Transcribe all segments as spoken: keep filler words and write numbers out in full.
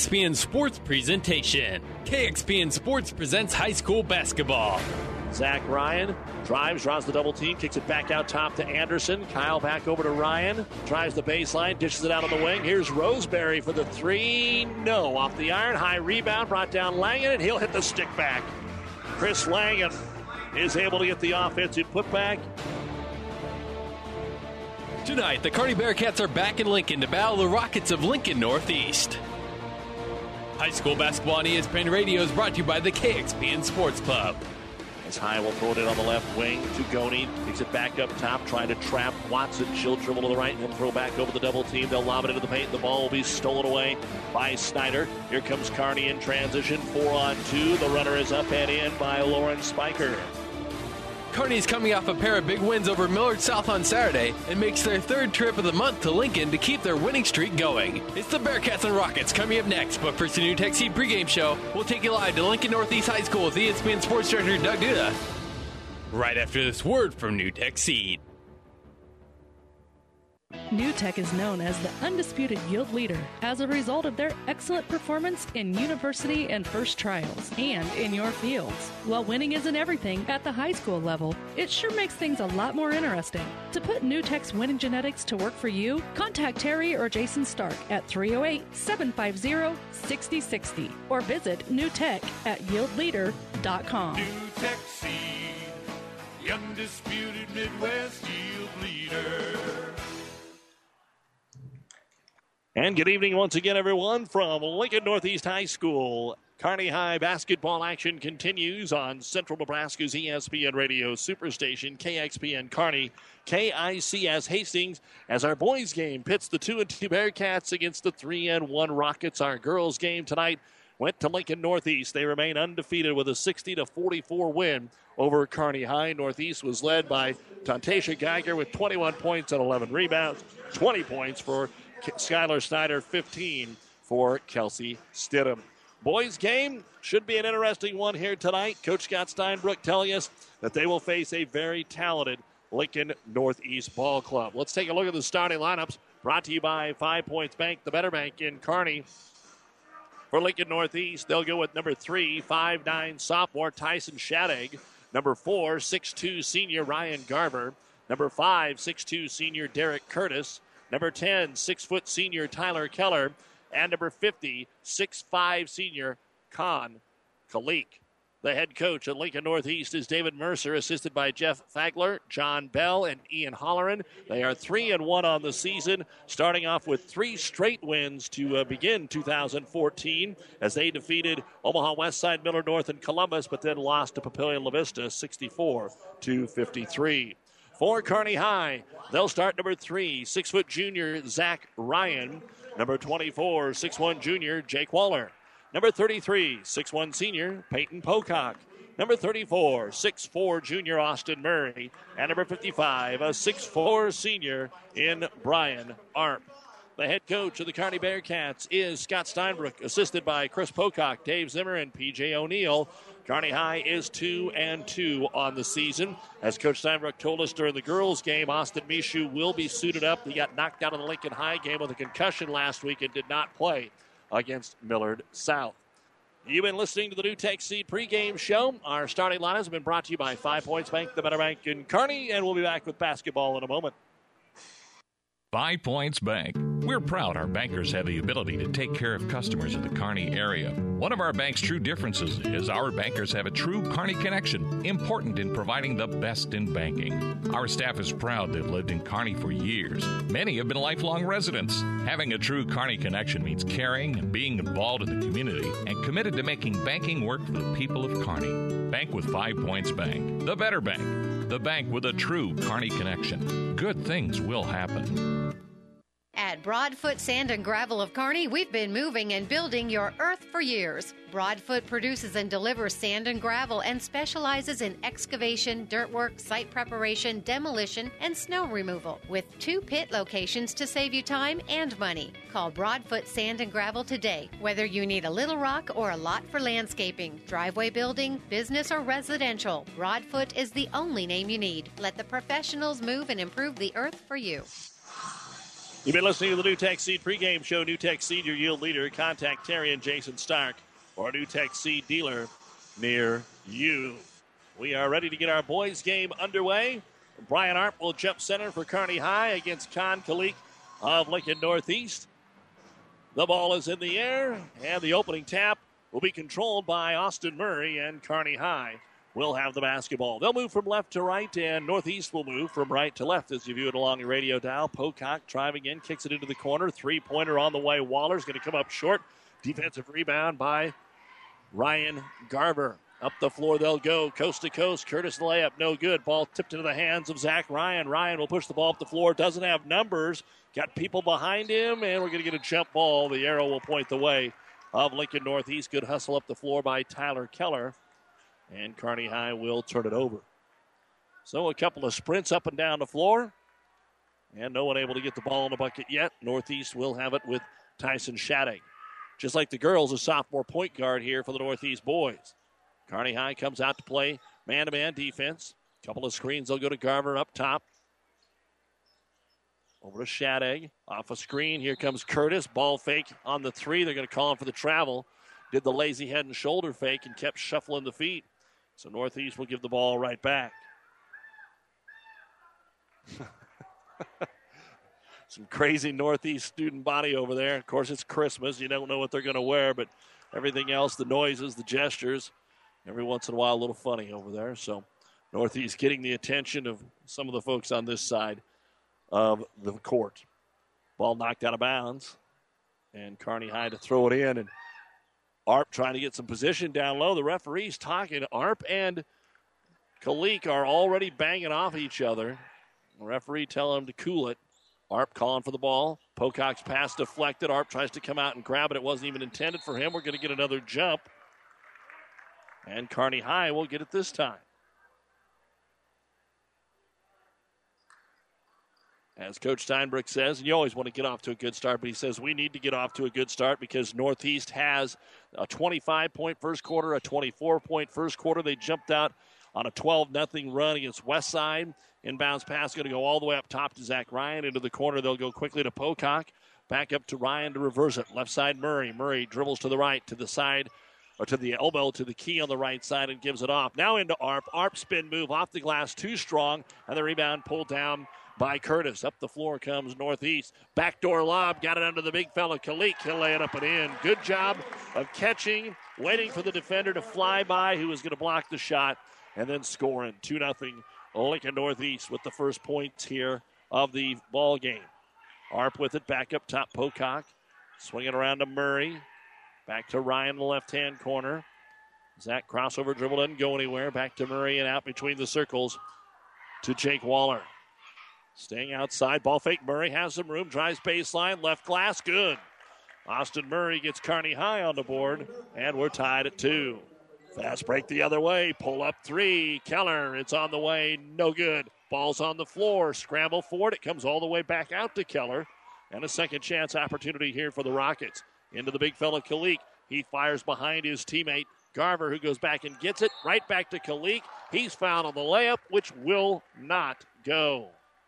X P N Sports presentation. K X P N Sports presents high school basketball. Zach Ryan drives, draws the double team, kicks it back out top to Anderson. Kyle back over to Ryan, tries the baseline, dishes it out on the wing. Here's Roseberry for the three. No, off the iron. High rebound, brought down Langen, and he'll hit the stick back. Chris Langen is able to get the offensive putback. Tonight, the Kearney Bearcats are back in Lincoln to battle the Rockets of Lincoln Northeast. High school basketball on E S P N Radio is brought to you by the K X P N Sports Club. As High will throw it in on the left wing to Goni. Picks it back up top, trying to trap Watson. She'll dribble to the right and he'll throw back over the double team. They'll lob it into the paint. The ball will be stolen away by Snyder. Here comes Kearney in transition. Four on two. The runner is up and in by Lauren Spiker. Kearney is coming off a pair of big wins over Millard South on Saturday and makes their third trip of the month to Lincoln to keep their winning streak going. It's the Bearcats and Rockets coming up next, but first the New Tech Seed pregame show. We'll take you live to Lincoln Northeast High School with E S P N Sports Director Doug Duda. Right after this word from New Tech Seed. New Tech is known as the undisputed yield leader as a result of their excellent performance in university and first trials and in your fields. While winning isn't everything at the high school level, it sure makes things a lot more interesting. To put New Tech's winning genetics to work for you, contact Terry or Jason Stark at three oh eight, seven five zero, six oh six oh or visit New Tech at yield leader dot com. New Tech Seed, the undisputed Midwest yield leader. And good evening once again, everyone, from Lincoln Northeast High School. Kearney High basketball action continues on Central Nebraska's E S P N Radio Superstation, K X P N Kearney, K I C S Hastings, as our boys game pits the two and two Bearcats against the three and one Rockets. Our girls game tonight went to Lincoln Northeast. They remain undefeated with a sixty to forty-four win over Kearney High. Northeast was led by Tantasha Geiger with twenty-one points and eleven rebounds, twenty points for Skylar Snyder, fifteen for Kelsey Stidham. Boys game should be an interesting one here tonight. Coach Scott Steinbrook telling us that they will face a very talented Lincoln Northeast Ball Club. Let's take a look at the starting lineups brought to you by Five Points Bank, the Better Bank in Kearney. For Lincoln Northeast, they'll go with number three, five nine sophomore Tyson Shadegg. Number four, six two senior Ryan Garber. Number five, six two senior Derek Curtis. Number ten, six foot senior Tyler Keller. And number fifty, six five senior Con Kalik. The head coach at Lincoln Northeast is David Mercer, assisted by Jeff Fagler, John Bell, and Ian Holleran. They are three and one on the season, starting off with three straight wins to uh, begin two thousand fourteen, as they defeated Omaha Westside, Miller North, and Columbus, but then lost to Papillion La Vista sixty-four to fifty-three. For Kearney High, they'll start number three, six-foot junior Zach Ryan. Number twenty-four, six one junior Jake Waller. Number thirty-three, six one senior Peyton Pocock. Number thirty-four, six four junior Austin Murray. And number fifty-five, a six four senior in Brian Arp. The head coach of the Kearney Bearcats is Scott Steinbrook, assisted by Chris Pocock, Dave Zimmer, and P J O'Neill. Kearney High is two and two on the season. As Coach Steinbrook told us during the girls' game, Austin Mishu will be suited up. He got knocked out of the Lincoln High game with a concussion last week and did not play against Millard South. You've been listening to the New Tech Seed pregame show. Our starting lineup has been brought to you by Five Points Bank, the Better Bank in Kearney, and we'll be back with basketball in a moment. Five Points Bank. We're proud our bankers have the ability to take care of customers in the Kearney area. One of our bank's true differences is our bankers have a true Kearney connection, important in providing the best in banking. Our staff is proud they've lived in Kearney for years. Many have been lifelong residents. Having a true Kearney connection means caring and being involved in the community and committed to making banking work for the people of Kearney. Bank with Five Points Bank, the Better Bank, the bank with a true Kearney connection. Good things will happen. At Broadfoot Sand and Gravel of Kearney, we've been moving and building your earth for years. Broadfoot produces and delivers sand and gravel and specializes in excavation, dirt work, site preparation, demolition, and snow removal, with two pit locations to save you time and money. Call Broadfoot Sand and Gravel today, whether you need a little rock or a lot for landscaping, driveway building, business, or residential. Broadfoot is the only name you need. Let the professionals move and improve the earth for you. You've been listening to the New Tech Seed pregame show. New Tech Seed, your yield leader. Contact Terry and Jason Stark or a New Tech Seed dealer near you. We are ready to get our boys' game underway. Brian Arp will jump center for Kearney High against Con Kalik of Lincoln Northeast. The ball is in the air, and the opening tap will be controlled by Austin Murray, and Kearney High will have the basketball. They'll move from left to right, and Northeast will move from right to left as you view it along your radio dial. Pocock driving in, kicks it into the corner. Three-pointer on the way. Waller's going to come up short. Defensive rebound by Ryan Garver. Up the floor they'll go, coast to coast. Curtis layup, no good. Ball tipped into the hands of Zach Ryan. Ryan will push the ball up the floor. Doesn't have numbers. Got people behind him, and we're going to get a jump ball. The arrow will point the way of Lincoln Northeast. Good hustle up the floor by Tyler Keller. And Kearney High will turn it over. So a couple of sprints up and down the floor. And no one able to get the ball in the bucket yet. Northeast will have it with Tyson Shadday. Just like the girls, a sophomore point guard here for the Northeast boys. Kearney High comes out to play man-to-man defense. Couple of screens. They'll go to Garver up top. Over to Shadday. Off a screen. Here comes Curtis. Ball fake on the three. They're going to call him for the travel. Did the lazy head and shoulder fake and kept shuffling the feet. So Northeast will give the ball right back. Some crazy Northeast student body over there. Of course, it's Christmas. You don't know what they're going to wear, but everything else, the noises, the gestures, every once in a while a little funny over there. So Northeast getting the attention of some of the folks on this side of the court. Ball knocked out of bounds. And Kearney High to throw it in. And Arp trying to get some position down low. The referee's talking. Arp and Kalik are already banging off each other. The referee telling him to cool it. Arp calling for the ball. Pocock's pass deflected. Arp tries to come out and grab it. It wasn't even intended for him. We're going to get another jump. And Kearney High will get it this time. As Coach Steinbrück says, and you always want to get off to a good start, but he says we need to get off to a good start because Northeast has a twenty-five point first quarter, a twenty-four point first quarter. They jumped out on a twelve nothing run against Westside. Inbounds pass going to go all the way up top to Zach Ryan. Into the corner, they'll go quickly to Pocock. Back up to Ryan to reverse it. Left side, Murray. Murray dribbles to the right, to the side, or to the elbow, to the key on the right side and gives it off. Now into Arp. Arp spin move off the glass, too strong, and the rebound pulled down by Curtis. Up the floor comes Northeast. Backdoor lob, got it under the big fella, Kalik. He'll lay it up and in. Good job of catching, waiting for the defender to fly by, who was going to block the shot, and then scoring. two nothing Lincoln Northeast with the first points here of the ball game. Arp with it, back up top, Pocock. Swinging around to Murray. Back to Ryan in the left-hand corner. Zach crossover dribble doesn't go anywhere. Back to Murray and out between the circles to Jake Waller. Staying outside, ball fake. Murray has some room, drives baseline, left glass, good. Austin Murray gets Kearney High on the board, and we're tied at two. Fast break the other way, pull up three. Keller, it's on the way, no good. Ball's on the floor, scramble for it. It comes all the way back out to Keller. And a second chance opportunity here for the Rockets. Into the big fella, Kalik. He fires behind his teammate, Garver, who goes back and gets it. Right back to Kalik. He's fouled on the layup, which will not go.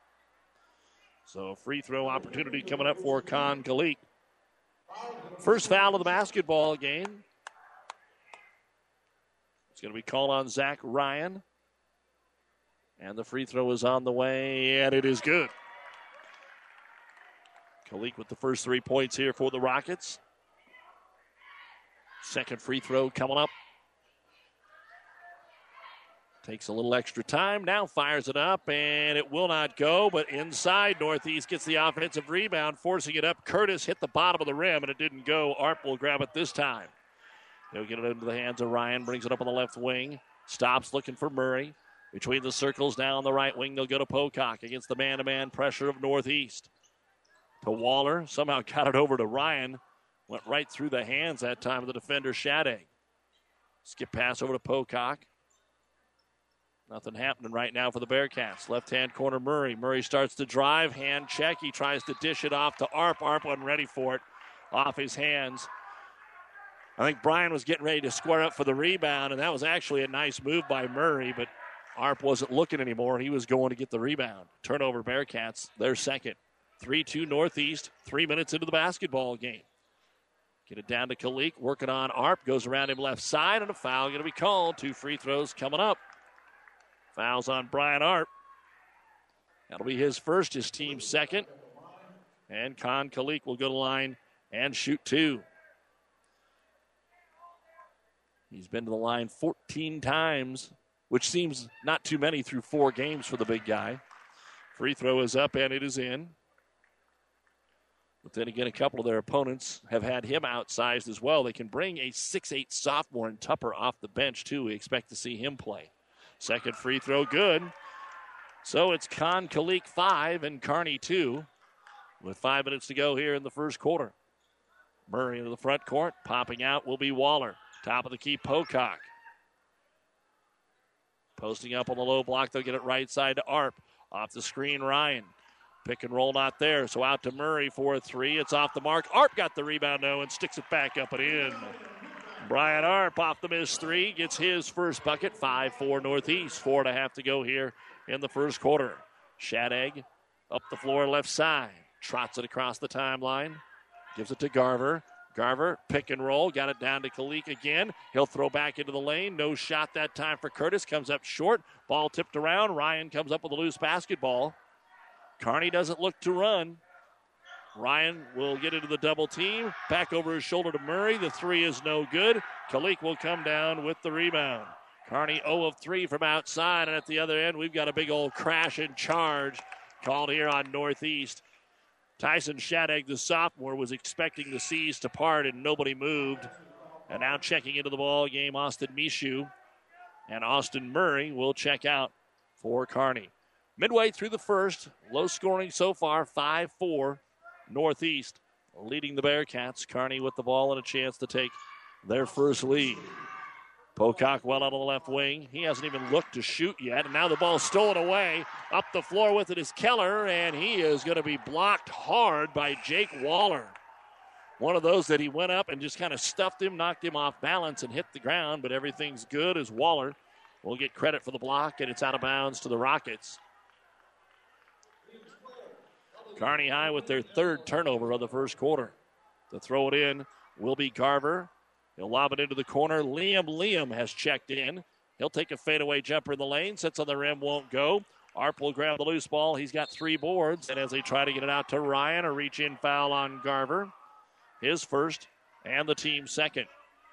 So free throw opportunity coming up for Con Kalik. First foul of the basketball game. It's going to be called on Zach Ryan. And the free throw is on the way, and it is good. Kalik with the first three points here for the Rockets. Second free throw coming up. Takes a little extra time. Now fires it up, and it will not go. But inside, Northeast gets the offensive rebound, forcing it up. Curtis hit the bottom of the rim, and it didn't go. Arp will grab it this time. They'll get it into the hands of Ryan. Brings it up on the left wing. Stops looking for Murray. Between the circles, now on the right wing, they'll go to Pocock against the man-to-man pressure of Northeast. To Waller. Somehow got it over to Ryan. Went right through the hands that time of the defender, Shadday. Skip pass over to Pocock. Nothing happening right now for the Bearcats. Left-hand corner, Murray. Murray starts to drive. Hand check. He tries to dish it off to Arp. Arp wasn't ready for it. Off his hands. I think Brian was getting ready to square up for the rebound, and that was actually a nice move by Murray, but Arp wasn't looking anymore. He was going to get the rebound. Turnover, Bearcats, their second. three two Northeast, three minutes into the basketball game. Get it down to Kalik, working on Arp, goes around him left side, and a foul going to be called. Two free throws coming up. Fouls on Brian Arp. That'll be his first, his team's second. And Khan Kalik will go to the line and shoot two. He's been to the line fourteen times, which seems not too many through four games for the big guy. Free throw is up, and it is in. But then again, a couple of their opponents have had him outsized as well. They can bring a six eight sophomore and Tupper off the bench, too. We expect to see him play. Second free throw, good. So it's Khan Kalik five and Kearney two with five minutes to go here in the first quarter. Murray into the front court. Popping out will be Waller. Top of the key, Pocock. Posting up on the low block. They'll get it right side to Arp. Off the screen, Ryan. Pick and roll not there, so out to Murray for a three. It's off the mark. Arp got the rebound, though, and sticks it back up and in. Brian Arp off the miss three, gets his first bucket. five four Northeast. Four and a half to go here in the first quarter. Shadegg up the floor left side. Trots it across the timeline. Gives it to Garver. Garver, pick and roll. Got it down to Kalik again. He'll throw back into the lane. No shot that time for Curtis. Comes up short. Ball tipped around. Ryan comes up with a loose basketball. Kearney doesn't look to run. Ryan will get into the double team. Back over his shoulder to Murray. The three is no good. Kalik will come down with the rebound. Kearney zero of three from outside. And at the other end, we've got a big old crash and charge called here on Northeast. Tyson Shadegg, the sophomore, was expecting the seas to part, and nobody moved. And now checking into the ball game, Austin Mishu. And Austin Murray will check out for Kearney. Midway through the first, low scoring so far, five four Northeast, leading the Bearcats. Kearney with the ball and a chance to take their first lead. Pocock well out on the left wing. He hasn't even looked to shoot yet, and now the ball's stolen away. Up the floor with it is Keller, and he is going to be blocked hard by Jake Waller. One of those that he went up and just kind of stuffed him, knocked him off balance, and hit the ground, but everything's good as Waller will get credit for the block, and it's out of bounds to the Rockets. Kearney High with their third turnover of the first quarter. To throw it in will be Garver. He'll lob it into the corner. Liam Liam has checked in. He'll take a fadeaway jumper in the lane. Sits on the rim, won't go. Arp will grab the loose ball. He's got three boards. And as they try to get it out to Ryan, a reach-in foul on Garver. His first and the team's second.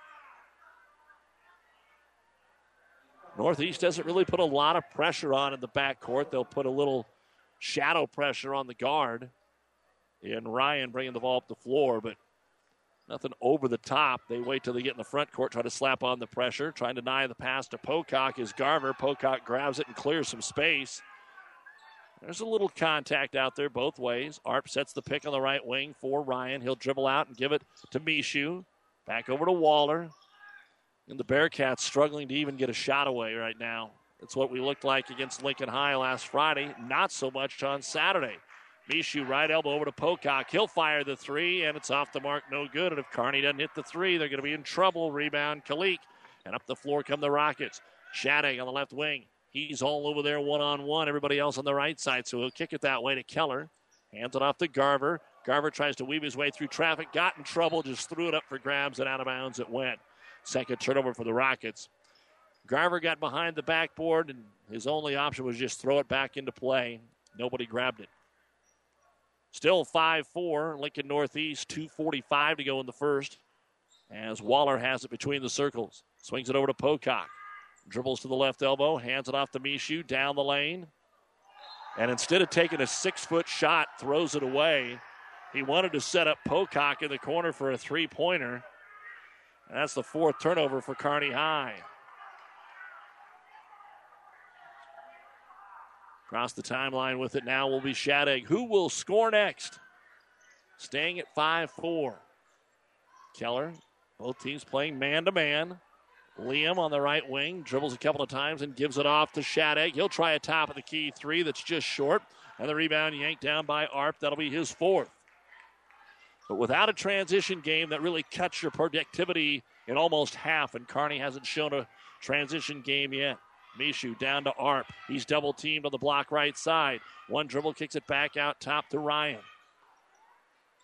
Northeast doesn't really put a lot of pressure on in the backcourt. They'll put a little shadow pressure on the guard. And Ryan bringing the ball up the floor, but nothing over the top. They wait till they get in the front court, try to slap on the pressure, trying to deny the pass to Pocock is Garver. Pocock grabs it and clears some space. There's a little contact out there both ways. Arp sets the pick on the right wing for Ryan. He'll dribble out and give it to Mishu. Back over to Waller. And the Bearcats struggling to even get a shot away right now. That's what we looked like against Lincoln High last Friday. Not so much on Saturday. Mishu right elbow over to Pocock. He'll fire the three, and it's off the mark, no good. And if Kearney doesn't hit the three, they're going to be in trouble. Rebound, Kalik. And up the floor come the Rockets. Shadegg on the left wing. He's all over there one-on-one. Everybody else on the right side, so he'll kick it that way to Keller. Hands it off to Garver. Garver tries to weave his way through traffic. Got in trouble, just threw it up for grabs, and out of bounds it went. Second turnover for the Rockets. Garver got behind the backboard, and his only option was just throw it back into play. Nobody grabbed it. Still five four, Lincoln Northeast, two forty-five to go in the first, as Waller has it between the circles. Swings it over to Pocock. Dribbles to the left elbow, hands it off to Mishu, down the lane. And instead of taking a six-foot shot, throws it away. He wanted to set up Pocock in the corner for a three-pointer. And that's the fourth turnover for Kearney High. Across the timeline with it now will be Shadegg. Who will score next? Staying at five four. Keller, both teams playing man-to-man. Liam on the right wing, dribbles a couple of times and gives it off to Shadegg. He'll try a top-of-the-key three that's just short. And the rebound yanked down by Arp. That'll be his fourth. But without a transition game that really cuts your productivity in almost half, and Kearney hasn't shown a transition game yet. Mishu down to Arp. He's double-teamed on the block right side. One dribble kicks it back out top to Ryan.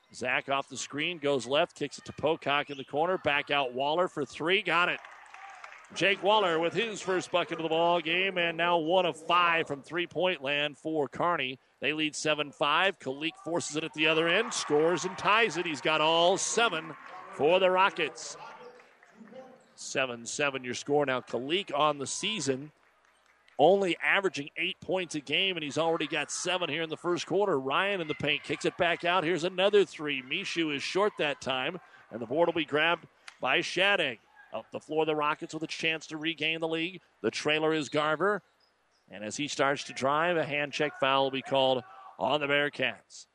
Zach off the screen, goes left, kicks it to Pocock in the corner. Back out Waller for three. Got it. Jake Waller with his first bucket of the ball game, and now one of five from three-point land for Kearney. They lead seven five. Kalik forces it at the other end, scores and ties it. He's got all seven for the Rockets. seven seven your score now. Kalik on the season only averaging eight points a game, and he's already got seven here in the first quarter. Ryan in the paint, kicks it back out. Here's another three. Mishu is short that time, and the board will be grabbed by Shadegg. Up the floor, the Rockets with a chance to regain the lead. The trailer is Garver. And as he starts to drive, a hand check foul will be called on the Bearcats.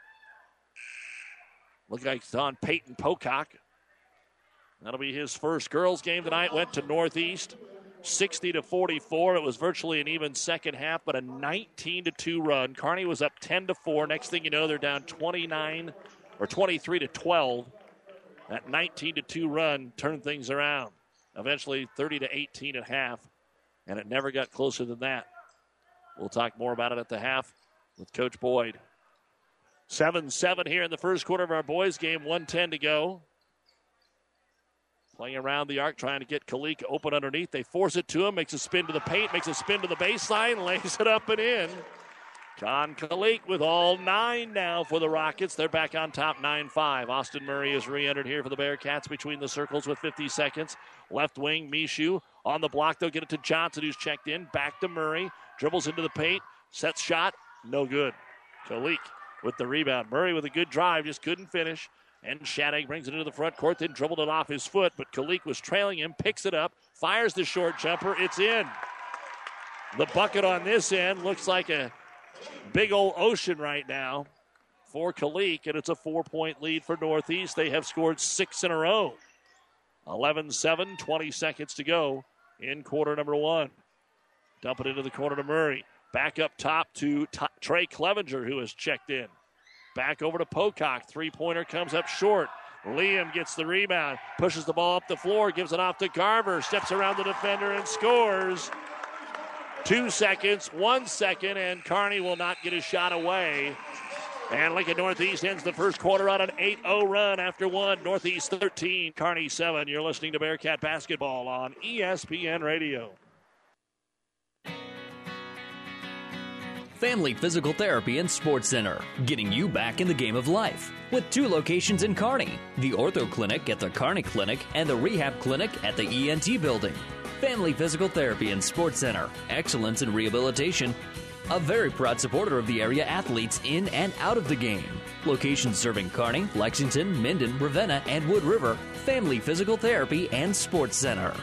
Looks like it's on Peyton Pocock. That'll be his first girls game tonight. Went to Northeast, sixty to forty-four. It was virtually an even second half, but a nineteen to two run. Kearney was up ten to four. Next thing you know, they're down twenty-nine or twenty-three to twelve. That nineteen to two run turned things around. Eventually thirty to eighteen at half, and it never got closer than that. We'll talk more about it at the half with Coach Boyd. seven seven here in the first quarter of our boys game. one ten to go. Playing around the arc, trying to get Kalik open underneath. They force it to him, makes a spin to the paint, makes a spin to the baseline, lays it up and in. John Kalik with all nine now for the Rockets. They're back on top nine five. Austin Murray is re-entered here for the Bearcats between the circles with fifty seconds. Left wing, Mishu on the block. They'll get it to Johnson, who's checked in. Back to Murray. Dribbles into the paint. Sets shot. No good. Kalik with the rebound. Murray with a good drive. Just couldn't finish. And Shadegg brings it into the front court. Then dribbled it off his foot. But Kalik was trailing him. Picks it up. Fires the short jumper. It's in. The bucket on this end looks like a big old ocean right now for Kalik, and it's a four-point lead for Northeast. They have scored six in a row. eleven seven, twenty seconds to go in quarter number one. Dump it into the corner to Murray. Back up top to T- Trey Clevenger, who has checked in. Back over to Pocock. Three-pointer comes up short. Liam gets the rebound, pushes the ball up the floor, gives it off to Garver, steps around the defender and scores. Two seconds, one second, and Kearney will not get a shot away. And Lincoln Northeast ends the first quarter on an eight oh run after one. Northeast thirteen, Kearney seven. You're listening to Bearcat Basketball on E S P N Radio. Family Physical Therapy and Sports Center, getting you back in the game of life. With two locations in Kearney, the Ortho Clinic at the Kearney Clinic and the Rehab Clinic at the E N T Building. Family Physical Therapy and Sports Center, excellence in rehabilitation. A very proud supporter of the area athletes in and out of the game. Locations serving Kearney, Lexington, Minden, Ravenna, and Wood River. Family Physical Therapy and Sports Center.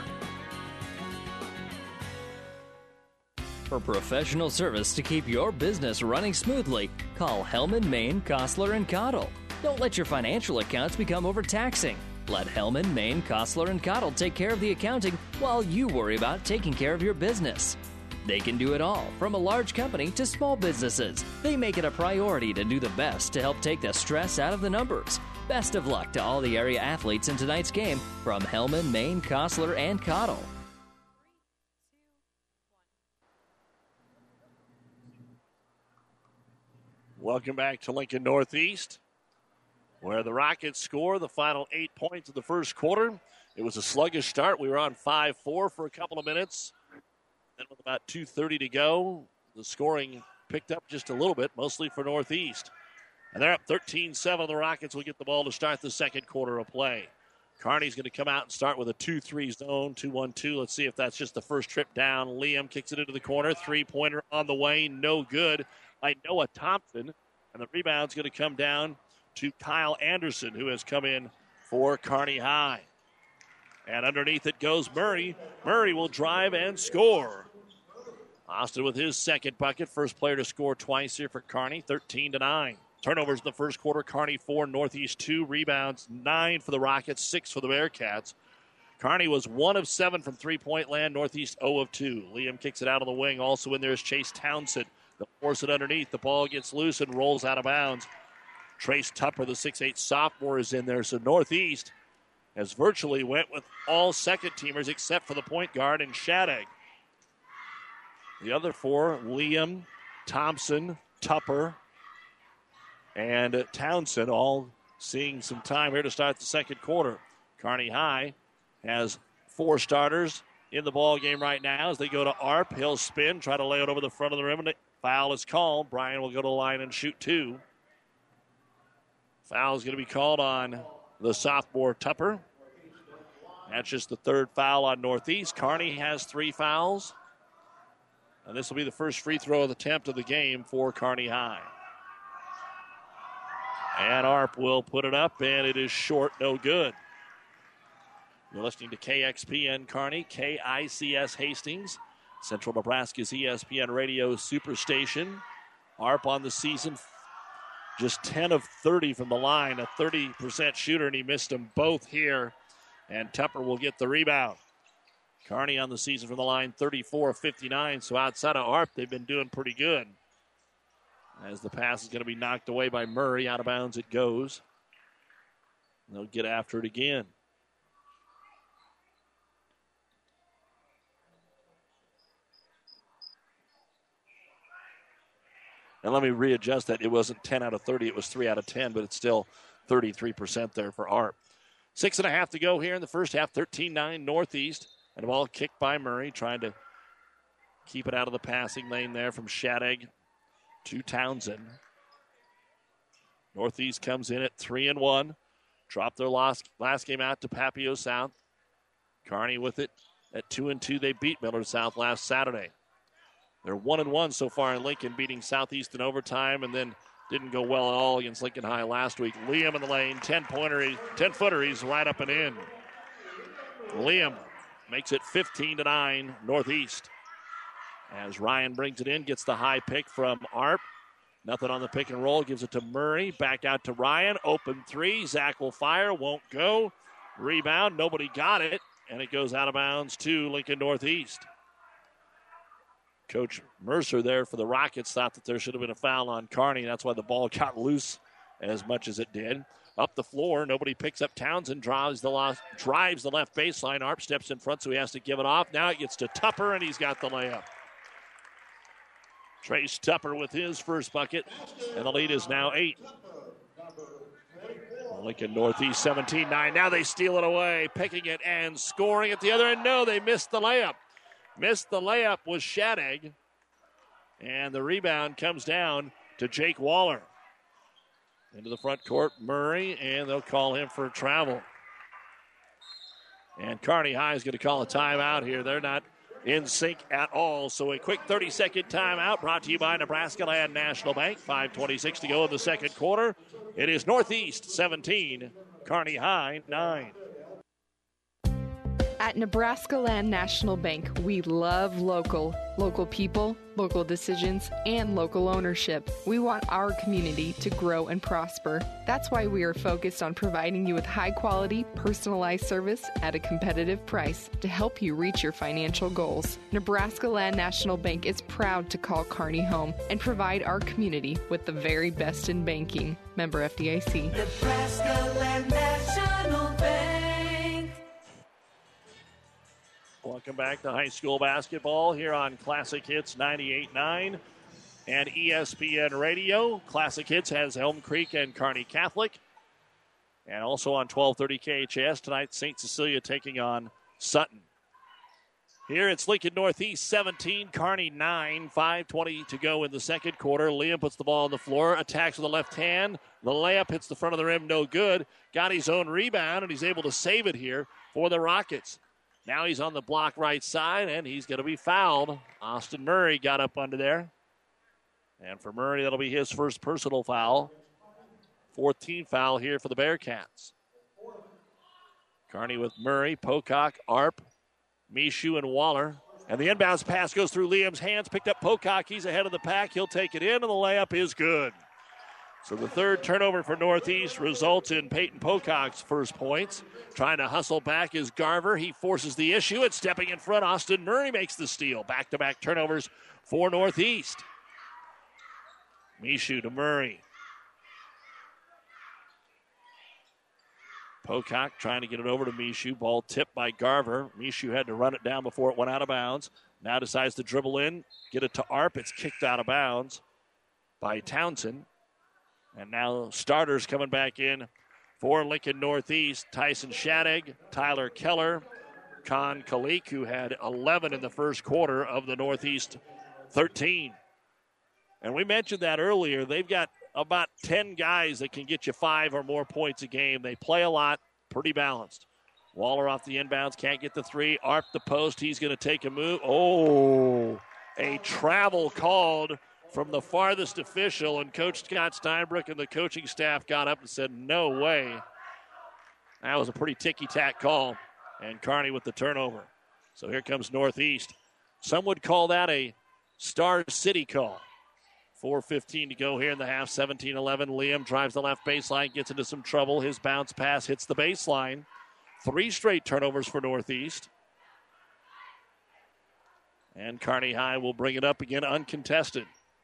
For professional service to keep your business running smoothly, call Hellman, Maine, Kostler, and Cottle. Don't let your financial accounts become overtaxing. Let Hellman, Maine, Kostler, and Cottle take care of the accounting while you worry about taking care of your business. They can do it all, from a large company to small businesses. They make it a priority to do the best to help take the stress out of the numbers. Best of luck to all the area athletes in tonight's game from Hellman, Maine, Kostler, and Cottle. Welcome back to Lincoln Northeast, where the Rockets score the final eight points of the first quarter. It was a sluggish start. We were on five four for a couple of minutes. Then with about two thirty to go, the scoring picked up just a little bit, mostly for Northeast. And they're up thirteen seven. The Rockets will get the ball to start the second quarter of play. Kearney's going to come out and start with a two three zone, two one two. Let's see if that's just the first trip down. Liam kicks it into the corner. Three-pointer on the way, no good by Noah Thompson. And the rebound's going to come down to Kyle Anderson, who has come in for Kearney High. And underneath it goes Murray. Murray will drive and score. Austin with his second bucket. First player to score twice here for Kearney, thirteen to nine. Turnovers in the first quarter, Kearney four, Northeast two. Rebounds nine for the Rockets, six for the Bearcats. Kearney was one of seven from three-point land, Northeast zero of two. Liam kicks it out on the wing. Also in there is Chase Townsend. They'll force it underneath. The ball gets loose and rolls out of bounds. Trace Tupper, the six eight sophomore, is in there. So Northeast has virtually went with all second-teamers except for the point guard and Shadegg. The other four, Liam, Thompson, Tupper, and Townsend, all seeing some time here to start the second quarter. Kearney High has four starters in the ball game right now as they go to Arp. He'll spin, try to lay it over the front of the rim, and the foul is called. Bryan will go to the line and shoot two. Foul is going to be called on the sophomore Tupper. That's just the third foul on Northeast. Kearney has three fouls. And this will be the first free throw attempt of the game for Kearney High. And Arp will put it up, and it is short, no good. You're listening to K X P N Kearney, K I C S Hastings, Central Nebraska's E S P N Radio Superstation. Arp on the season, just ten of thirty from the line, a thirty percent shooter, and he missed them both here. And Tupper will get the rebound. Kearney on the season from the line, thirty-four of fifty-nine. So outside of Arp, they've been doing pretty good. As the pass is going to be knocked away by Murray. Out of bounds it goes. And they'll get after it again. And let me readjust that. It wasn't ten out of thirty. It was three out of ten, but it's still thirty-three percent there for Arp. Six and a half to go here in the first half. thirteen nine Northeast. And a ball kicked by Murray, trying to keep it out of the passing lane there from Shadegg to Townsend. Northeast comes in at three and one. Dropped their last, last game out to Papio South. Kearney with it at two and two. They beat Millard South last Saturday. They're one and one so far in Lincoln, beating Southeast in overtime, and then didn't go well at all against Lincoln High last week. Liam in the lane, ten-pointer, ten-footer. He's right up and in. Liam makes it fifteen to nine Northeast. As Ryan brings it in, gets the high pick from Arp. Nothing on the pick and roll, gives it to Murray. Back out to Ryan. Open three. Zach will fire, won't go. Rebound, nobody got it, and it goes out of bounds to Lincoln Northeast. Coach Mercer there for the Rockets thought that there should have been a foul on Kearney. That's why the ball got loose as much as it did. Up the floor, nobody picks up Townsend, drives the, lost, drives the left baseline. Arp steps in front, so he has to give it off. Now it gets to Tupper, and he's got the layup. Trace Tupper with his first bucket, and the lead is now eight. Lincoln Northeast seventeen nine. Now they steal it away, picking it and scoring at the other end. No, they missed the layup. Missed the layup was Shadegg. And the rebound comes down to Jake Waller. Into the front court, Murray, and they'll call him for travel. And Kearney High is going to call a timeout here. They're not in sync at all. So a quick thirty-second timeout brought to you by Nebraska Land National Bank. five twenty-six to go in the second quarter. It is Northeast seventeen, Kearney High nine. At Nebraska Land National Bank, we love local. Local people, local decisions, and local ownership. We want our community to grow and prosper. That's why we are focused on providing you with high-quality, personalized service at a competitive price to help you reach your financial goals. Nebraska Land National Bank is proud to call Kearney home and provide our community with the very best in banking. Member F D I C. Nebraska Land National Bank. Welcome back to high school basketball here on Classic Hits ninety-eight nine and E S P N Radio. Classic Hits has Elm Creek and Kearney Catholic. And also on twelve thirty K H S tonight, Saint Cecilia taking on Sutton. Here it's Lincoln Northeast seventeen, Kearney nine, five twenty to go in the second quarter. Liam puts the ball on the floor, attacks with the left hand. The layup hits the front of the rim, no good. Got his own rebound, and he's able to save it here for the Rockets. Now he's on the block right side, and he's going to be fouled. Austin Murray got up under there. And for Murray, that'll be his first personal foul. fourteenth foul here for the Bearcats. Kearney with Murray, Pocock, Arp, Mishu, and Waller. And the inbounds pass goes through Liam's hands. Picked up Pocock. He's ahead of the pack. He'll take it in, and the layup is good. So the third turnover for Northeast results in Peyton Pocock's first points. Trying to hustle back is Garver. He forces the issue, and stepping in front, Austin Murray makes the steal. Back-to-back turnovers for Northeast. Mishu to Murray. Pocock trying to get it over to Mishu. Ball tipped by Garver. Mishu had to run it down before it went out of bounds. Now decides to dribble in, get it to Arp. It's kicked out of bounds by Townsend. And now starters coming back in For Lincoln Northeast, Tyson Shadig, Tyler Keller, Con Kalik, who had eleven in the first quarter of the Northeast thirteen. And we mentioned that earlier. They've got about ten guys that can get you five or more points a game. They play a lot, pretty balanced. Waller off the inbounds, can't get the three. Arp the post, he's going to take a move. Oh, a travel called from the farthest official, and Coach Scott Steinbrook and the coaching staff got up and said, no way. That was a pretty ticky-tack call, and Kearney with the turnover. So here comes Northeast. Some would call that a Star City call. four fifteen to go here in the half, seventeen eleven. Liam drives the left baseline, gets into some trouble. His bounce pass hits the baseline. Three straight turnovers for Northeast. And Kearney High will bring it up again uncontested.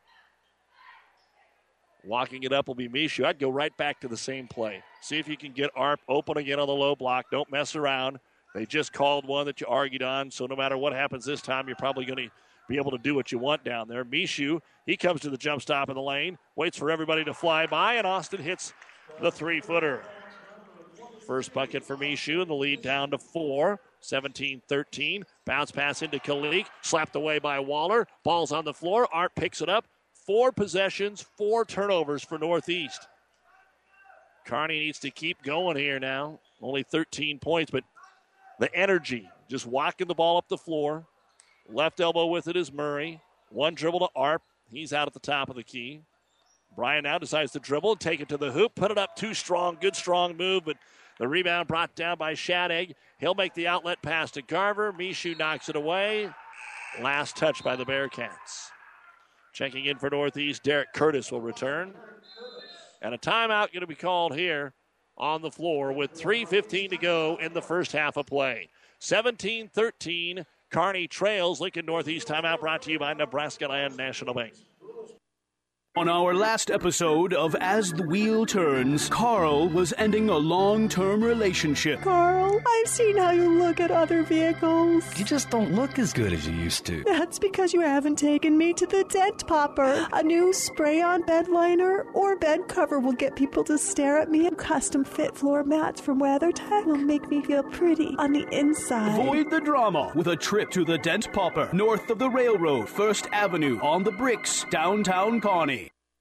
Walking it up will be Mishu. I'd go right back to the same play. See if you can get Arp open again on the low block. Don't mess around. They just called one that you argued on, so no matter what happens this time, you're probably going to be able to do what you want down there. Mishu, he comes to the jump stop in the lane, waits for everybody to fly by, and Austin hits the three-footer. First bucket for Mishu, and the lead down to four. seventeen thirteen. Bounce pass into Kalik. Slapped away by Waller. Ball's on the floor. Art picks it up. Four possessions, four turnovers for Northeast. Kearney needs to keep going here now. Only thirteen points, but the energy, just walking the ball up the floor. Left elbow with it is Murray. One dribble to Arp. He's out at the top of the key. Bryan now decides to dribble, take it to the hoop, put it up too strong. Good strong move, but the rebound brought down by Shadig. He'll make the outlet pass to Garver. Mishu knocks it away. Last touch by the Bearcats. Checking in for Northeast, Derek Curtis will return. And a timeout going to be called here on the floor with three fifteen to go in the first half of play. seventeen thirteen, Kearney trails. Lincoln Northeast timeout brought to you by Nebraska Land National Bank. On our last episode of As the Wheel Turns, Carl was ending a long-term relationship. Carl, I've seen how you look at other vehicles. You just don't look as good as you used to. That's because you haven't taken me to the Dent Popper. A new spray-on bed liner or bed cover will get people to stare at me. Custom-fit floor mats from WeatherTech will make me feel pretty on the inside. Avoid the drama with a trip to the Dent Popper, north of the railroad, First Avenue, on the Bricks, downtown Kearney.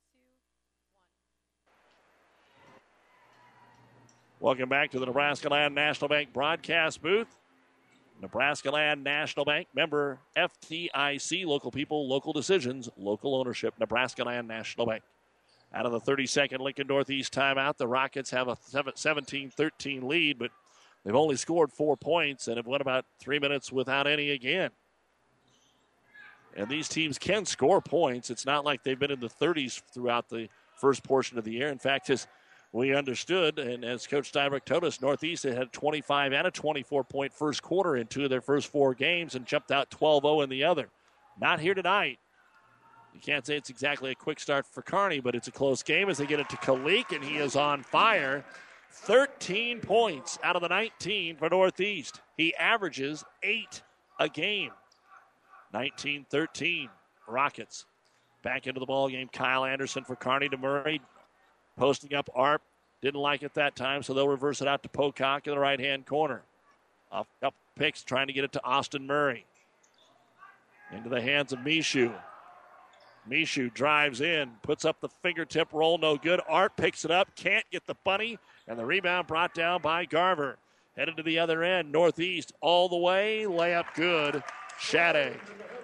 Welcome back to the Nebraska Land National Bank broadcast booth. Nebraska Land National Bank, member F D I C, local people, local decisions, local ownership. Nebraska Land National Bank. Out of the thirty-second Lincoln Northeast timeout, the Rockets have a seventeen thirteen lead, but they've only scored four points and have went about three minutes without any again. And these teams can score points. It's not like they've been in the thirties throughout the first portion of the year. In fact, his we understood, and as Coach Steinbrook told us, Northeast had twenty-five and a twenty-four point first quarter in two of their first four games and jumped out twelve oh in the other. Not here tonight. You can't say it's exactly a quick start for Kearney, but it's a close game as they get it to Kalik, and he is on fire. thirteen points out of the nineteen for Northeast. He averages eight a game. nineteen thirteen, Rockets. Back into the ball game, Kyle Anderson for Kearney to Murray. Posting up Arp. Didn't like it that time, so they'll reverse it out to Pocock in the right-hand corner. Up, up picks, trying to get it to Austin Murray. Into the hands of Mishu. Mishu drives in, puts up the fingertip roll, no good. Arp picks it up, can't get the bunny, and the rebound brought down by Garver. Headed to the other end, Northeast all the way, layup good. Shadig.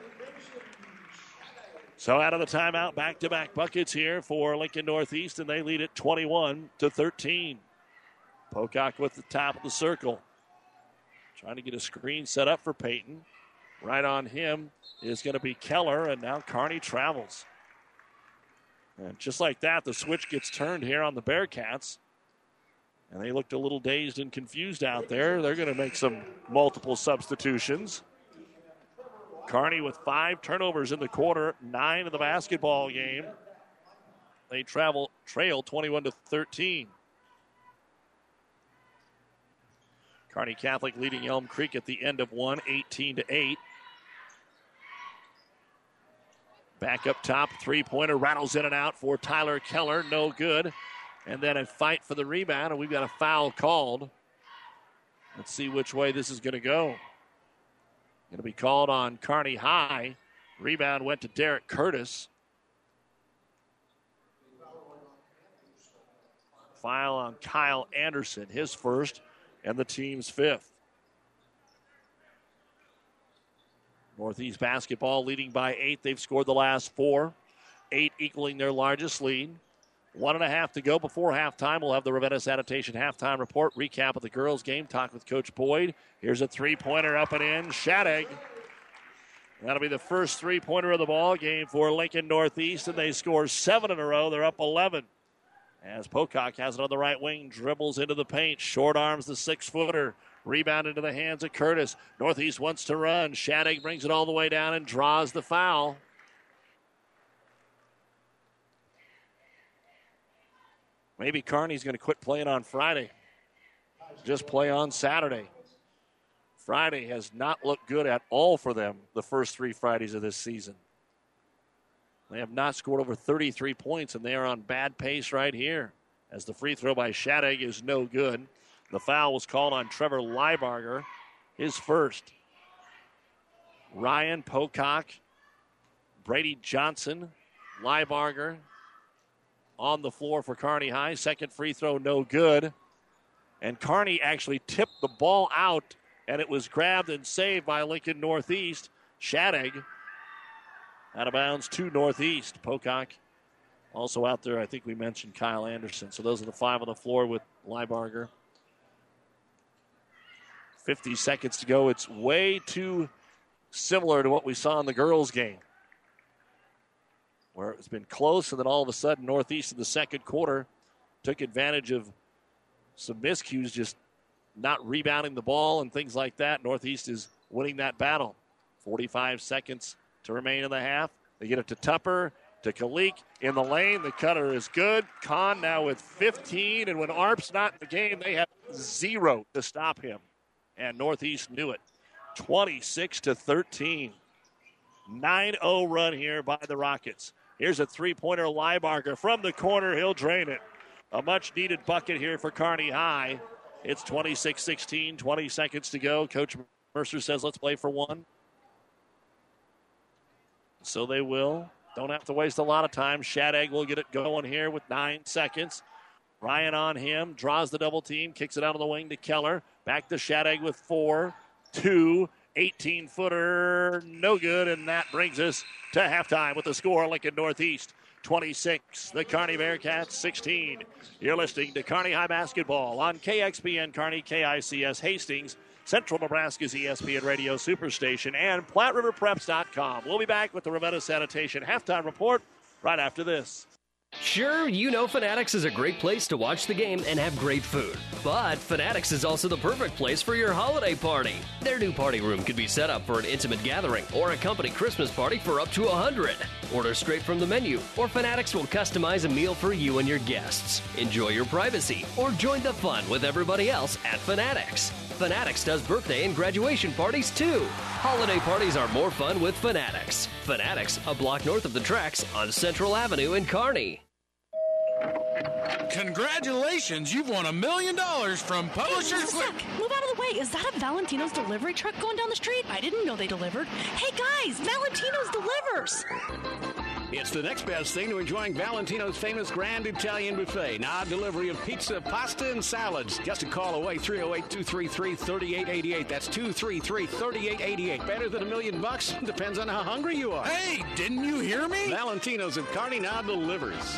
So out of the timeout, back-to-back buckets here for Lincoln Northeast, and they lead it twenty-one to thirteen. Pocock with the top of the circle. Trying to get a screen set up for Peyton. Right on him is going to be Keller, and now Kearney travels. And just like that, the switch gets turned here on the Bearcats. And they looked a little dazed and confused out there. They're going to make some multiple substitutions. Kearney with five turnovers in the quarter, nine in the basketball game. They travel trail twenty-one to thirteen. Kearney Catholic leading Elm Creek at the end of one, eighteen to eight. Back up top, three-pointer rattles in and out for Tyler Keller, no good. and then a fight for the rebound, and we've got a foul called. Let's see which way this is going to go. Going to be called on Kearney High. Rebound went to Derek Curtis. Foul on Kyle Anderson, his first, and the team's fifth. Northeast basketball leading by eight. They've scored the last four. Eight equaling their largest lead. One and a half to go before halftime. We'll have the Ravenna Sanitation halftime report, recap of the girls' game, talk with Coach Boyd. Here's a three-pointer up and in. Shadig. That'll be the first three-pointer of the ball game for Lincoln Northeast, and they score seven in a row. They're up eleven. As Pocock has it on the right wing, dribbles into the paint, short arms the six-footer. Rebound into the hands of Curtis. Northeast wants to run. Shadig brings it all the way down and draws the foul. Maybe Kearney's going to quit playing on Friday. Just play on Saturday. Friday has not looked good at all for them the first three Fridays of this season. They have not scored over thirty-three points, and they are on bad pace right here. As the free throw by Shadig is no good. The foul was called on Trevor Leibarger, his first. Ryan Pocock, Brady Johnson, Leibarger on the floor for Kearney High. Second free throw, no good. And Kearney actually tipped the ball out, and it was grabbed and saved by Lincoln Northeast. Shadig out of bounds to Northeast. Pocock also out there. I think we mentioned Kyle Anderson. So those are the five on the floor with Leibarger. fifty seconds to go. It's way too similar to what we saw in the girls' game, where it's been close, and then all of a sudden Northeast in the second quarter took advantage of some miscues, just not rebounding the ball and things like that. Northeast is winning that battle. forty-five seconds to remain in the half. They get it to Tupper, to Kalik in the lane. The cutter is good. Kahn now with fifteen, and when Arp's not in the game, they have zero to stop him. And Northeast knew it. twenty-six to thirteen. nine oh run here by the Rockets. Here's a three-pointer, Leibarger from the corner. He'll drain it. A much-needed bucket here for Kearney High. It's twenty-six sixteen, twenty seconds to go. Coach Mercer says, let's play for one. So they will. Don't have to waste a lot of time. Shadig will get it going here with nine seconds. Ryan on him, draws the double team, kicks it out of the wing to Keller. Back to Shadig with four, two, eighteen-footer, no good, and that brings us to halftime with the score, Lincoln Northeast twenty-six, the Kearney Bearcats sixteen. You're listening to Kearney High Basketball on K X P N Kearney, K I C S Hastings, Central Nebraska's E S P N Radio Superstation, and Platte River Preps dot com. We'll be back with the Ravenna Sanitation halftime report right after this. Sure, you know Fanatics is a great place to watch the game and have great food. But Fanatics is also the perfect place for your holiday party. Their new party room can be set up for an intimate gathering or a company Christmas party for up to one hundred. Order straight from the menu, or Fanatics will customize a meal for you and your guests. Enjoy your privacy, or join the fun with everybody else at Fanatics. Fanatics does birthday and graduation parties too. Holiday parties are more fun with Fanatics. Fanatics, a block north of the tracks on Central Avenue in Kearney. Congratulations, you've won a million dollars from Publishers. Hey, move out of the way. Is that a Valentino's delivery truck going down the street? I didn't know they delivered. Hey guys, Valentino's delivers. It's the next best thing to enjoying Valentino's famous Grand Italian Buffet. Now, delivery of pizza, pasta, and salads. Just a call away, three oh eight, two three three, three eight eight eight. That's two three three, three eight eight eight. Better than a million bucks? Depends on how hungry you are. Hey, didn't you hear me? Valentino's of Kearney now delivers.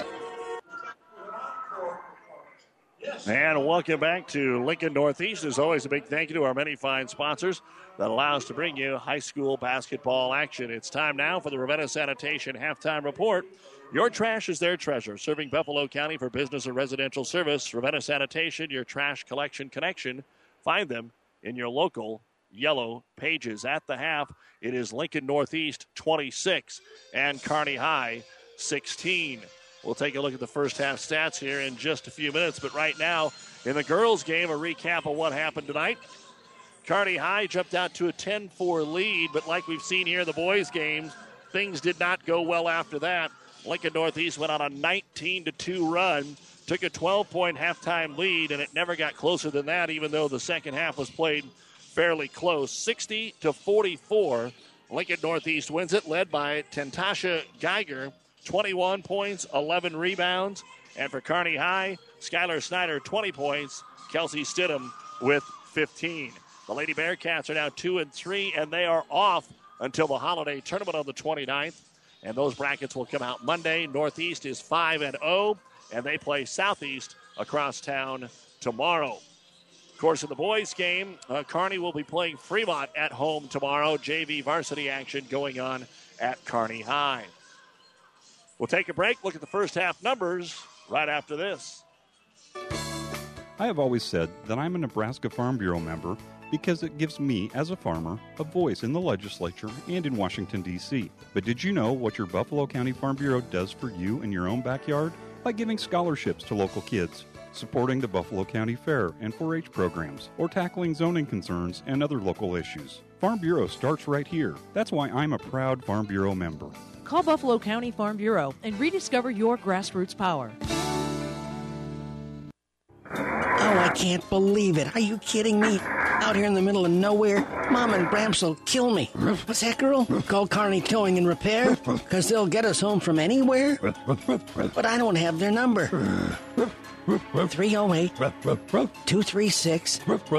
And welcome back to Lincoln Northeast. As always, a big thank you to our many fine sponsors that allow us to bring you high school basketball action. It's time now for the Ravenna Sanitation halftime report. Your trash is their treasure. Serving Buffalo County for business or residential service. Ravenna Sanitation, your trash collection connection. Find them in your local yellow pages. At the half, it is Lincoln Northeast twenty-six and Kearney High sixteen. We'll take a look at the first half stats here in just a few minutes. But right now, in the girls' game, a recap of what happened tonight. Kearney High jumped out to a ten four lead, but like we've seen here in the boys' games, things did not go well after that. Lincoln Northeast went on a nineteen to two run took a twelve-point halftime lead, and it never got closer than that, even though the second half was played fairly close. sixty to forty-four. Lincoln Northeast wins it, led by Tentasha Geiger. twenty-one points, eleven rebounds. And for Kearney High, Skylar Snyder, twenty points. Kelsey Stidham with fifteen. The Lady Bearcats are now two and three, and they are off until the holiday tournament on the twenty-ninth. And those brackets will come out Monday. Northeast is five and oh, and they play Southeast across town tomorrow. Of course, in the boys' game, uh, Kearney will be playing Fremont at home tomorrow. J V varsity action going on at Kearney High. We'll take a break, look at the first half numbers right after this. I have always said that I'm a Nebraska Farm Bureau member because it gives me, as a farmer, a voice in the legislature and in Washington, D C But did you know what your Buffalo County Farm Bureau does for you in your own backyard? By giving scholarships to local kids, supporting the Buffalo County Fair and four H programs, or tackling zoning concerns and other local issues. Farm Bureau starts right here. That's why I'm a proud Farm Bureau member. Call Buffalo County Farm Bureau and rediscover your grassroots power. Oh, I can't believe it. Are you kidding me? Out here in the middle of nowhere, Mom and Bramps will kill me. What's that, girl? Call Kearney Towing and Repair? Because they'll get us home from anywhere? But I don't have their number. three oh eight, two three six,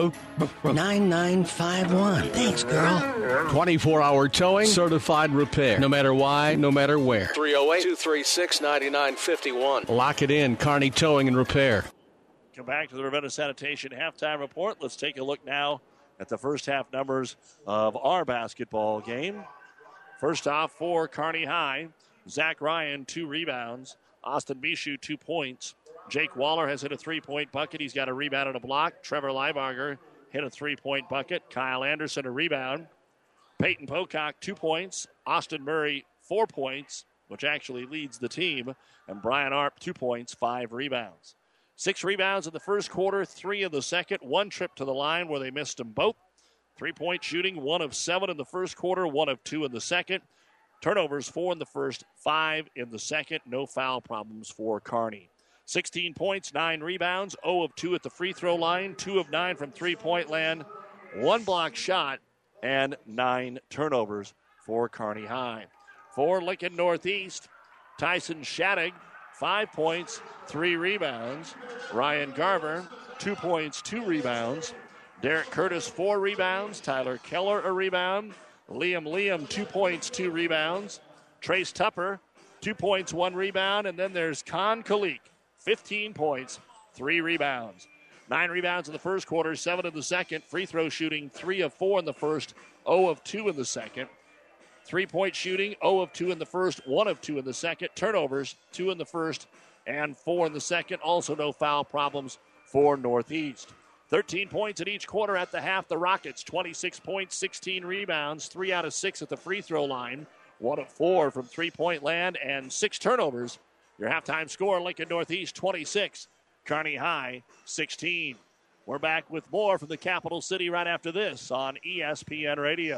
nine nine five one. Thanks, girl. twenty-four hour towing, certified repair. No matter why, no matter where. three oh eight, two three six, nine nine five one. Lock it in, Kearney Towing and Repair. Come back to the Ravenna Sanitation halftime report. Let's take a look now at the first half numbers of our basketball game. First off, for Kearney High, Zach Ryan, two rebounds. Austin Bishu, two points. Jake Waller has hit a three-point bucket. He's got a rebound and a block. Trevor Leibarger hit a three-point bucket. Kyle Anderson, a rebound. Peyton Pocock, two points. Austin Murray, four points, which actually leads the team. And Brian Arp, two points, five rebounds. Six rebounds in the first quarter, three in the second. One trip to the line where they missed them both. Three-point shooting, one of seven in the first quarter, one of two in the second. Turnovers, four in the first, five in the second. No foul problems for Kearney. sixteen points, nine rebounds, zero of two at the free throw line, two of nine from three-point land, one block shot, and nine turnovers for Kearney High. For Lincoln Northeast, Tyson Shattuck, five points, three rebounds. Ryan Garver, two points, two rebounds. Derek Curtis, four rebounds. Tyler Keller, a rebound. Liam Liam, two points, two rebounds. Trace Tupper, two points, one rebound. And then there's Khan Khalik, fifteen points, three rebounds. Nine rebounds in the first quarter, seven in the second. Free throw shooting, three of four in the first, zero of two in the second. Three-point shooting, zero of two in the first, one of two in the second. Turnovers, two in the first and four in the second. Also no foul problems for Northeast. thirteen points in each quarter at the half. The Rockets, twenty-six points, sixteen rebounds, three out of six at the free throw line, one of four from three-point land, and six turnovers. Your halftime score, Lincoln Northeast, twenty-six. Kearney High, sixteen. We're back with more from the capital city right after this on E S P N Radio.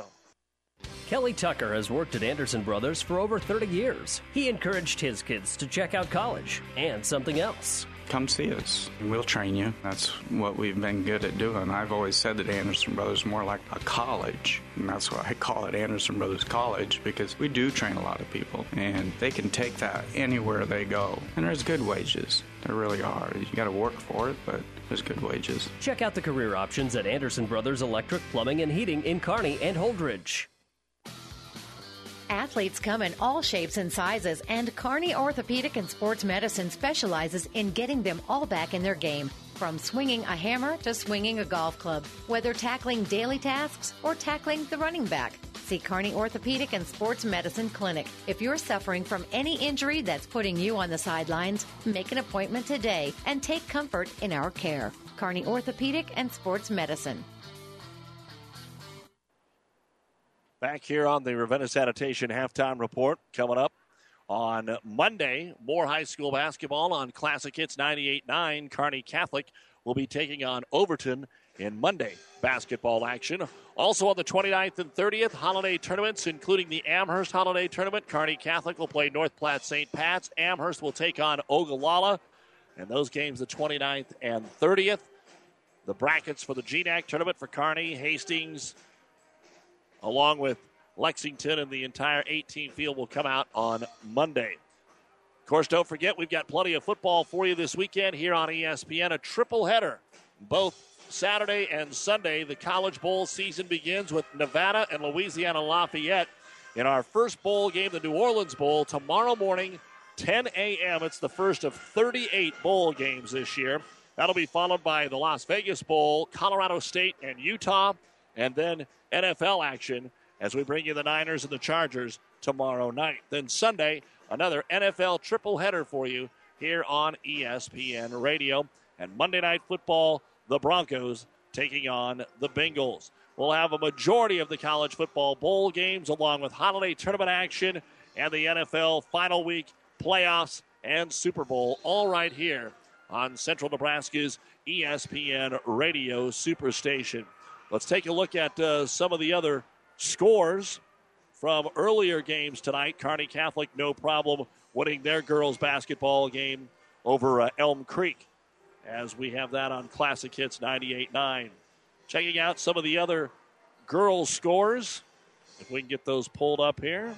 Kelly Tucker has worked at Anderson Brothers for over thirty years. He encouraged his kids to check out college and something else. Come see us. We'll train you. That's what we've been good at doing. I've always said that Anderson Brothers is more like a college, and that's why I call it Anderson Brothers College, because we do train a lot of people, and they can take that anywhere they go. And there's good wages. There really are. You got to work for it, but there's good wages. Check out the career options at Anderson Brothers Electric, Plumbing, and Heating in Kearney and Holdridge. Athletes come in all shapes and sizes, and Kearney Orthopedic and Sports Medicine specializes in getting them all back in their game. From swinging a hammer to swinging a golf club, whether tackling daily tasks or tackling the running back. See Kearney Orthopedic and Sports Medicine Clinic. If you're suffering from any injury that's putting you on the sidelines, make an appointment today and take comfort in our care. Kearney Orthopedic and Sports Medicine. Back here on the Ravenna Sanitation halftime report. Coming up on Monday, more high school basketball on Classic Hits ninety-eight point nine. Kearney Catholic will be taking on Overton in Monday basketball action. Also on the twenty-ninth and thirtieth, holiday tournaments, including the Amherst Holiday Tournament. Kearney Catholic will play North Platte Saint Pat's. Amherst will take on Ogallala. And those games the twenty-ninth and thirtieth. The brackets for the G N A C tournament for Kearney, Hastings, along with Lexington and the entire eighteen field will come out on Monday. Of course, don't forget, we've got plenty of football for you this weekend here on E S P N. A triple header. Both Saturday and Sunday, the College Bowl season begins with Nevada and Louisiana Lafayette in our first bowl game, the New Orleans Bowl, tomorrow morning, ten a.m. It's the first of thirty-eight bowl games this year. That'll be followed by the Las Vegas Bowl, Colorado State and Utah, and then N F L action as we bring you the Niners and the Chargers tomorrow night. Then Sunday, another N F L triple header for you here on E S P N Radio. And Monday Night Football, the Broncos taking on the Bengals. We'll have a majority of the college football bowl games along with holiday tournament action and the N F L final week playoffs and Super Bowl all right here on Central Nebraska's E S P N Radio Superstation. Let's take a look at uh, some of the other scores from earlier games tonight. Kearney Catholic, no problem, winning their girls basketball game over uh, Elm Creek, as we have that on Classic Hits ninety-eight nine. Checking out some of the other girls' scores, if we can get those pulled up here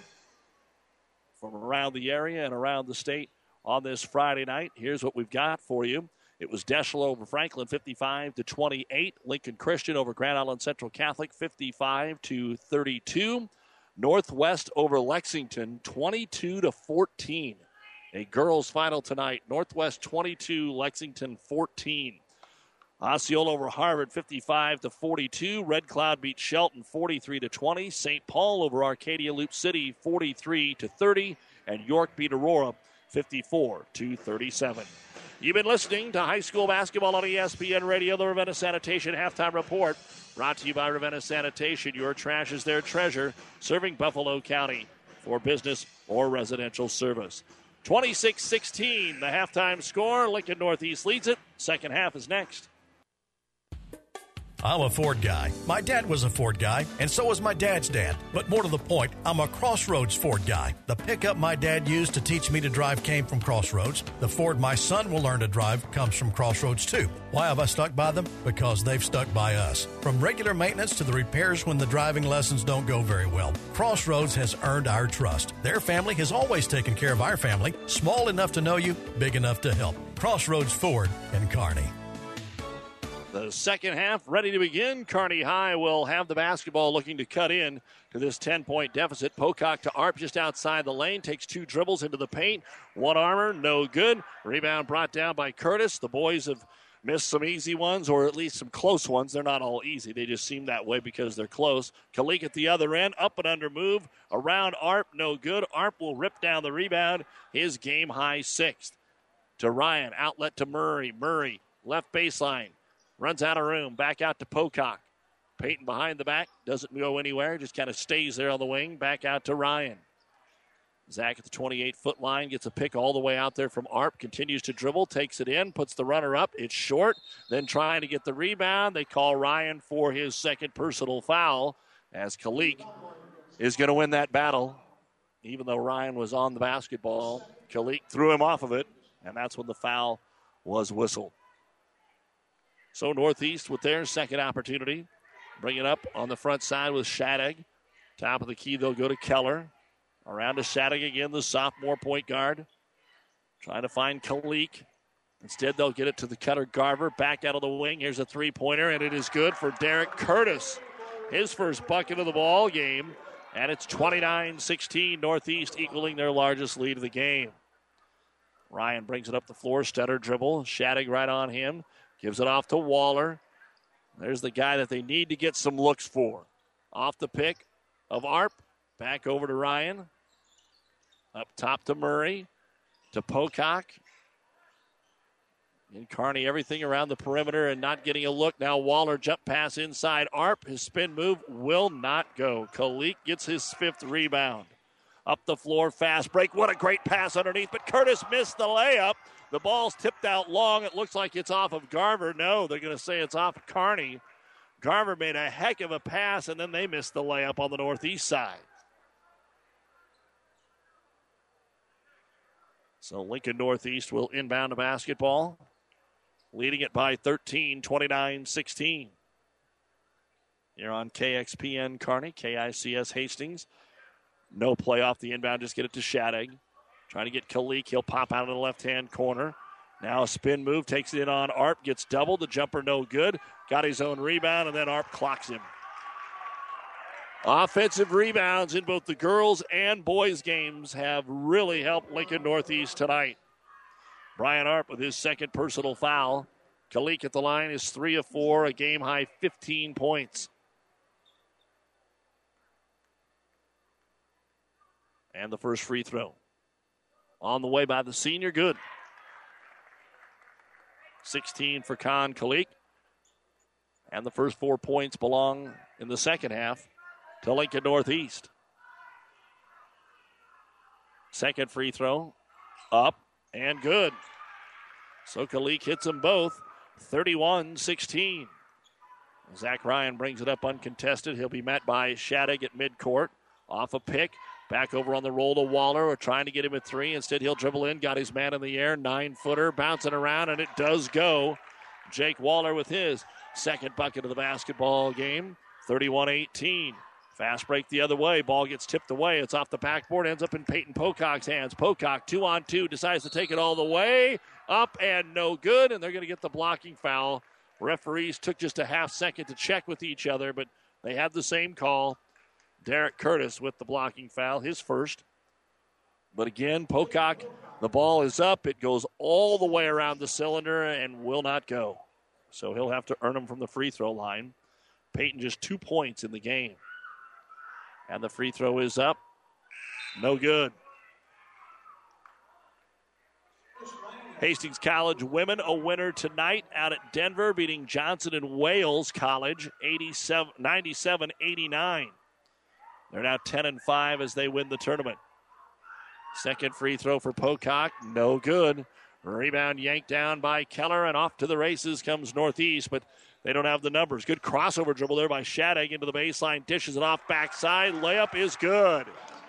from around the area and around the state on this Friday night. Here's what we've got for you. It was Deschel over Franklin, fifty-five to twenty-eight. Lincoln Christian over Grand Island Central Catholic, fifty-five to thirty-two. Northwest over Lexington, twenty-two to fourteen. A girls' final tonight. Northwest twenty-two, Lexington fourteen. Osceola over Harvard, fifty-five to forty-two. Red Cloud beat Shelton, forty-three to twenty. Saint Paul over Arcadia Loop City, forty-three to thirty. And York beat Aurora, fifty-four to thirty-seven. You've been listening to high school basketball on E S P N Radio, the Ravenna Sanitation Halftime Report. Brought to you by Ravenna Sanitation. Your trash is their treasure, serving Buffalo County for business or residential service. twenty-six sixteen, the halftime score. Lincoln Northeast leads it. Second half is next. I'm a Ford guy. My dad was a Ford guy, and so was my dad's dad. But more to the point, I'm a Crossroads Ford guy. The pickup my dad used to teach me to drive came from Crossroads. The Ford my son will learn to drive comes from Crossroads too. Why have I stuck by them? Because they've stuck by us. From regular maintenance to the repairs when the driving lessons don't go very well, Crossroads has earned our trust. Their family has always taken care of our family, small enough to know you, big enough to help. Crossroads Ford in Kearney. The second half ready to begin. Kearney High will have the basketball, looking to cut in to this ten-point deficit. Pocock to Arp just outside the lane. Takes two dribbles into the paint. One armor, no good. Rebound brought down by Curtis. The boys have missed some easy ones, or at least some close ones. They're not all easy. They just seem that way because they're close. Kalik at the other end. Up and under move. Around Arp, no good. Arp will rip down the rebound. His game-high sixth. To Ryan. Outlet to Murray. Murray, left baseline. Runs out of room, back out to Pocock. Peyton behind the back, doesn't go anywhere, just kind of stays there on the wing. Back out to Ryan. Zach at the twenty-eight-foot line gets a pick all the way out there from Arp. Continues to dribble, takes it in, puts the runner up. It's short. Then trying to get the rebound. They call Ryan for his second personal foul as Kalik is going to win that battle. Even though Ryan was on the basketball, Kalik threw him off of it, and that's when the foul was whistled. So Northeast with their second opportunity. Bring it up on the front side with Shattuck. Top of the key, they'll go to Keller. Around to Shattuck again, the sophomore point guard. Trying to find Kalik. Instead, they'll get it to the cutter Garver. Back out of the wing. Here's a three-pointer, and it is good for Derek Curtis. His first bucket of the ball game. And it's twenty-nine sixteen, Northeast equaling their largest lead of the game. Ryan brings it up the floor. Stutter dribble. Shattuck right on him. Gives it off to Waller. There's the guy that they need to get some looks for. Off the pick of Arp. Back over to Ryan. Up top to Murray. To Pocock. In Kearney, everything around the perimeter and not getting a look. Now Waller jump pass inside. Arp, his spin move will not go. Kalik gets his fifth rebound. Up the floor, fast break. What a great pass underneath, but Curtis missed the layup. The ball's tipped out long. It looks like it's off of Garver. No, they're going to say it's off of Kearney. Garver made a heck of a pass, and then they missed the layup on the northeast side. So Lincoln Northeast will inbound the basketball, leading it by thirteen, twenty-nine sixteen. Here on K X P N Kearney, K I C S Hastings. No play off the inbound, just get it to Shadig. Trying to get Kalik. He'll pop out of the left-hand corner. Now a spin move, takes it in on Arp, gets doubled. The jumper no good. Got his own rebound, and then Arp clocks him. Offensive rebounds in both the girls' and boys' games have really helped Lincoln Northeast tonight. Brian Arp with his second personal foul. Kalik at the line is three of four, a game-high fifteen points. And the first free throw. On the way by the senior, good. sixteen for Khan Kalik. And the first four points belong in the second half to Lincoln Northeast. Second free throw, up and good. So Kalik hits them both, thirty-one sixteen. Zach Ryan brings it up uncontested. He'll be met by Shadig at midcourt. Off a pick, back over on the roll to Waller. We're trying to get him at three. Instead, he'll dribble in, got his man in the air, nine-footer, bouncing around, and it does go. Jake Waller with his second bucket of the basketball game, thirty-one eighteen. Fast break the other way. Ball gets tipped away. It's off the backboard. Ends up in Peyton Pocock's hands. Pocock, two on two, decides to take it all the way. Up and no good, and they're going to get the blocking foul. Referees took just a half second to check with each other, but they had the same call. Derek Curtis with the blocking foul, his first. But again, Pocock, the ball is up. It goes all the way around the cylinder and will not go. So he'll have to earn them from the free throw line. Peyton just two points in the game. And the free throw is up. No good. Hastings College women a winner tonight out at Denver, beating Johnson and Wales College eighty-seven, ninety-seven eighty-nine. They're now ten and five as they win the tournament. Second free throw for Pocock, no good. Rebound yanked down by Keller, and off to the races comes Northeast, but they don't have the numbers. Good crossover dribble there by Shadig into the baseline, dishes it off backside. Layup is good.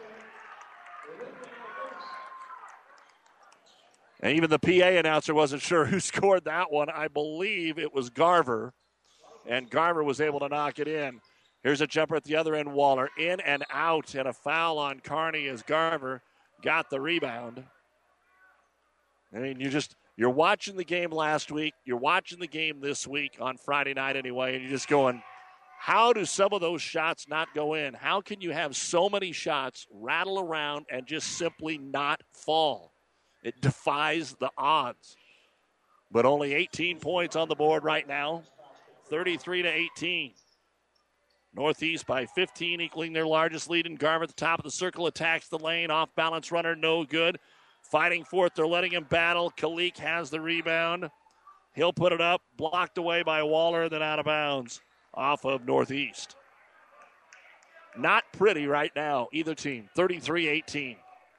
And even the P A announcer wasn't sure who scored that one. I believe it was Garver, and Garver was able to knock it in. Here's a jumper at the other end, Waller. In and out, and a foul on Kearney as Garver got the rebound. I mean, you just, you're watching the game last week. You're watching the game this week on Friday night anyway, and you're just going, how do some of those shots not go in? How can you have so many shots rattle around and just simply not fall? It defies the odds. But only eighteen points on the board right now, thirty-three to eighteen. Northeast by fifteen, equaling their largest lead. And Garver at the top of the circle attacks the lane. Off balance runner, no good. Fighting for it, they're letting him battle. Kalik has the rebound. He'll put it up, blocked away by Waller, then out of bounds off of Northeast. Not pretty right now, either team, thirty-three eighteen.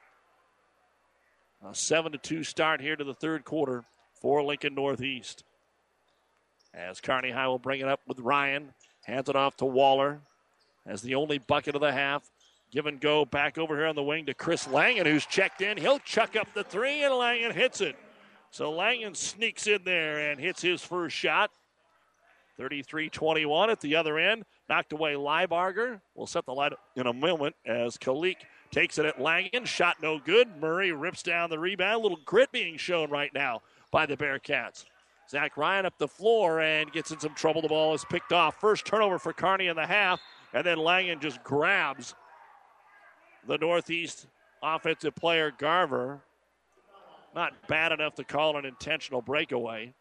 A seven to two start here to the third quarter for Lincoln Northeast. As Kearney High will bring it up with Ryan. Hands it off to Waller as the only bucket of the half. Give and go back over here on the wing to Chris Langen, who's checked in. He'll chuck up the three, and Langen hits it. So Langen sneaks in there and hits his first shot. thirty-three twenty-one at the other end. Knocked away Leibarger. We'll set the light in a moment as Kalik takes it at Langen. Shot no good. Murray rips down the rebound. A little grit being shown right now by the Bearcats. Zach Ryan up the floor and gets in some trouble. The ball is picked off. First turnover for Kearney in the half. And then Langen just grabs the Northeast offensive player, Garver. Not bad enough to call an intentional breakaway.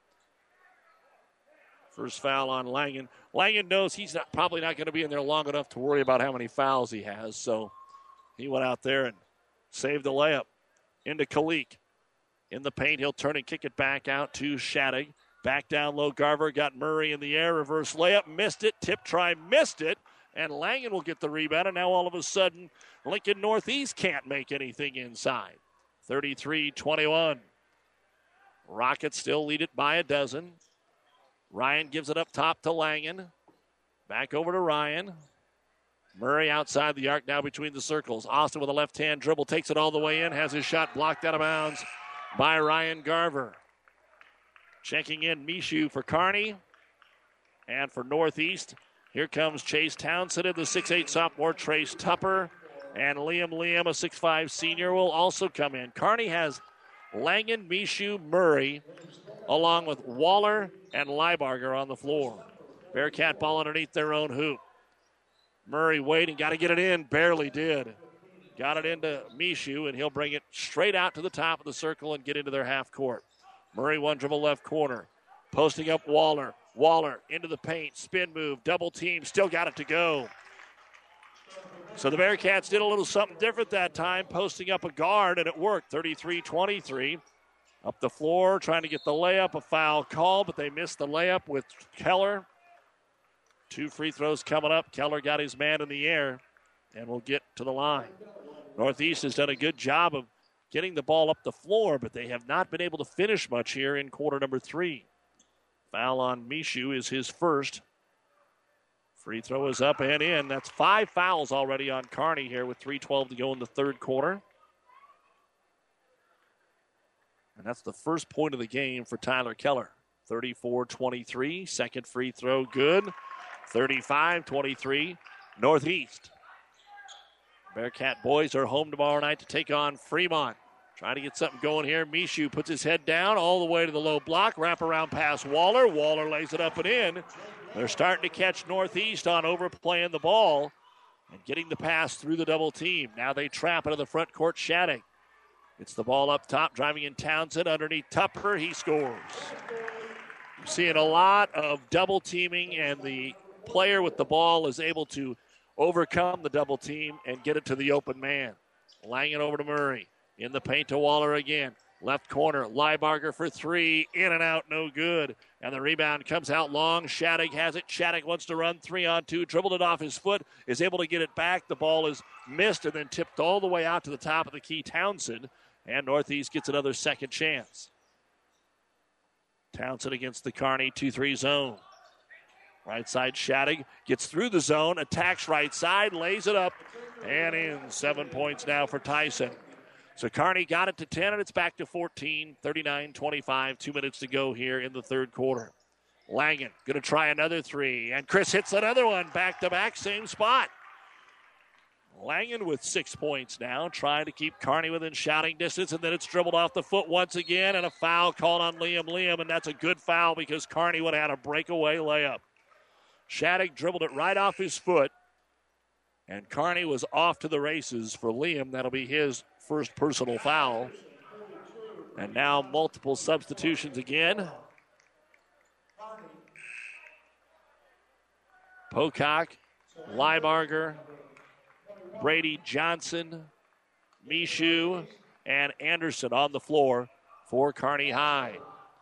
First foul on Langen. Langen knows he's not, probably not going to be in there long enough to worry about how many fouls he has. So he went out there and saved the layup. Into Kalik. In the paint, he'll turn and kick it back out to Shadig. Back down low, Garver got Murray in the air. Reverse layup, missed it. Tip try, missed it. And Langen will get the rebound. And now all of a sudden, Lincoln Northeast can't make anything inside. thirty-three twenty-one. Rockets still lead it by a dozen. Ryan gives it up top to Langen. Back over to Ryan. Murray outside the arc now between the circles. Austin with a left-hand dribble takes it all the way in. Has his shot blocked out of bounds by Ryan Garver. Checking in Mishu for Kearney. And for Northeast, here comes Chase Townsend and the six eight sophomore Trace Tupper. And Liam Liam, a six five senior, will also come in. Kearney has Langen, Mishu, Murray, along with Waller and Leibarger on the floor. Bearcat ball underneath their own hoop. Murray waiting, got to get it in, barely did. Got it into Mishu, and he'll bring it straight out to the top of the circle and get into their half court. Murray one dribble left corner. Posting up Waller. Waller into the paint, spin move, double team, still got it to go. So the Bearcats did a little something different that time, posting up a guard, and it worked. thirty-three twenty-three. Up the floor, trying to get the layup, a foul call, but they missed the layup with Keller. Two free throws coming up. Keller got his man in the air and will get to the line. Northeast has done a good job of getting the ball up the floor, but they have not been able to finish much here in quarter number three. Foul on Mishu is his first. Free throw is up and in. That's five fouls already on Kearney here with three twelve to go in the third quarter. And that's the first point of the game for Tyler Keller. thirty-four twenty-three. Second free throw good. thirty-five twenty-three. Northeast. Bearcat boys are home tomorrow night to take on Fremont. Trying to get something going here. Mishu puts his head down all the way to the low block. Wraparound pass Waller. Waller lays it up and in. They're starting to catch Northeast on overplaying the ball and getting the pass through the double team. Now they trap into the front court. Shattuck. It's the ball up top, driving in Townsend underneath Tupper. He scores. You're seeing a lot of double teaming, and the player with the ball is able to overcome the double team and get it to the open man. Laying it over to Murray. In the paint to Waller again. Left corner, Leibarger for three. In and out, no good. And the rebound comes out long. Shattuck has it. Shattuck wants to run three on two. Dribbled it off his foot. Is able to get it back. The ball is missed and then tipped all the way out to the top of the key, Townsend. And Northeast gets another second chance. Townsend against the Kearney two three zone. Right side, Shattuck gets through the zone. Attacks right side. Lays it up. And in. Seven points now for Tyson. So Kearney got it to ten, and it's back to fourteen. thirty-nine twenty-five, two minutes to go here in the third quarter. Langen going to try another three, and Chris hits another one. Back-to-back, same spot. Langen with six points now, trying to keep Kearney within shouting distance, and then it's dribbled off the foot once again, and a foul called on Liam Liam, and that's a good foul because Kearney would have had a breakaway layup. Shattuck dribbled it right off his foot, and Kearney was off to the races for Liam. That'll be his first personal foul. And now multiple substitutions again. Pocock, Leibarger, Brady Johnson, Mishu, and Anderson on the floor for Kearney High.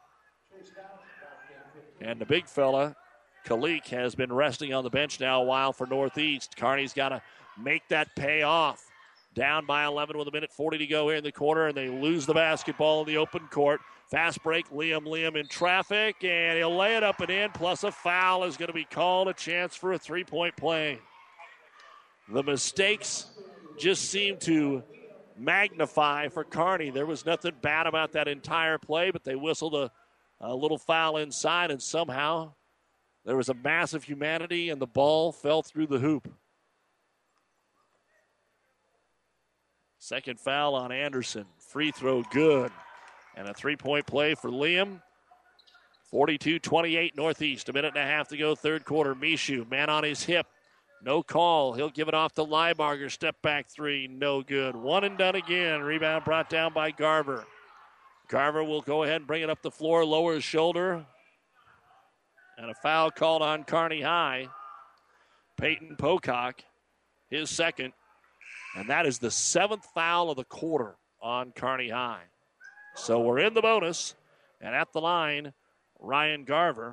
And the big fella, Kalik, has been resting on the bench now a while for Northeast. Kearney's got to make that pay off. Down by eleven with a minute forty to go here in the quarter, and they lose the basketball in the open court. Fast break, Liam Liam in traffic, and he'll lay it up and in, plus a foul is going to be called, a chance for a three-point play. The mistakes just seem to magnify for Kearney. There was nothing bad about that entire play, but they whistled a, a little foul inside, and somehow there was a mass of humanity, and the ball fell through the hoop. Second foul on Anderson. Free throw good. And a three-point play for Liam. forty-two twenty-eight Northeast. A minute and a half to go, third quarter. Mishu, man on his hip. No call. He'll give it off to Leibarger. Step back three. No good. One and done again. Rebound brought down by Garver. Garver will go ahead and bring it up the floor. Lower his shoulder. And a foul called on Kearney High. Peyton Pocock, his second. And that is the seventh foul of the quarter on Kearney High. So we're in the bonus. And at the line, Ryan Garver.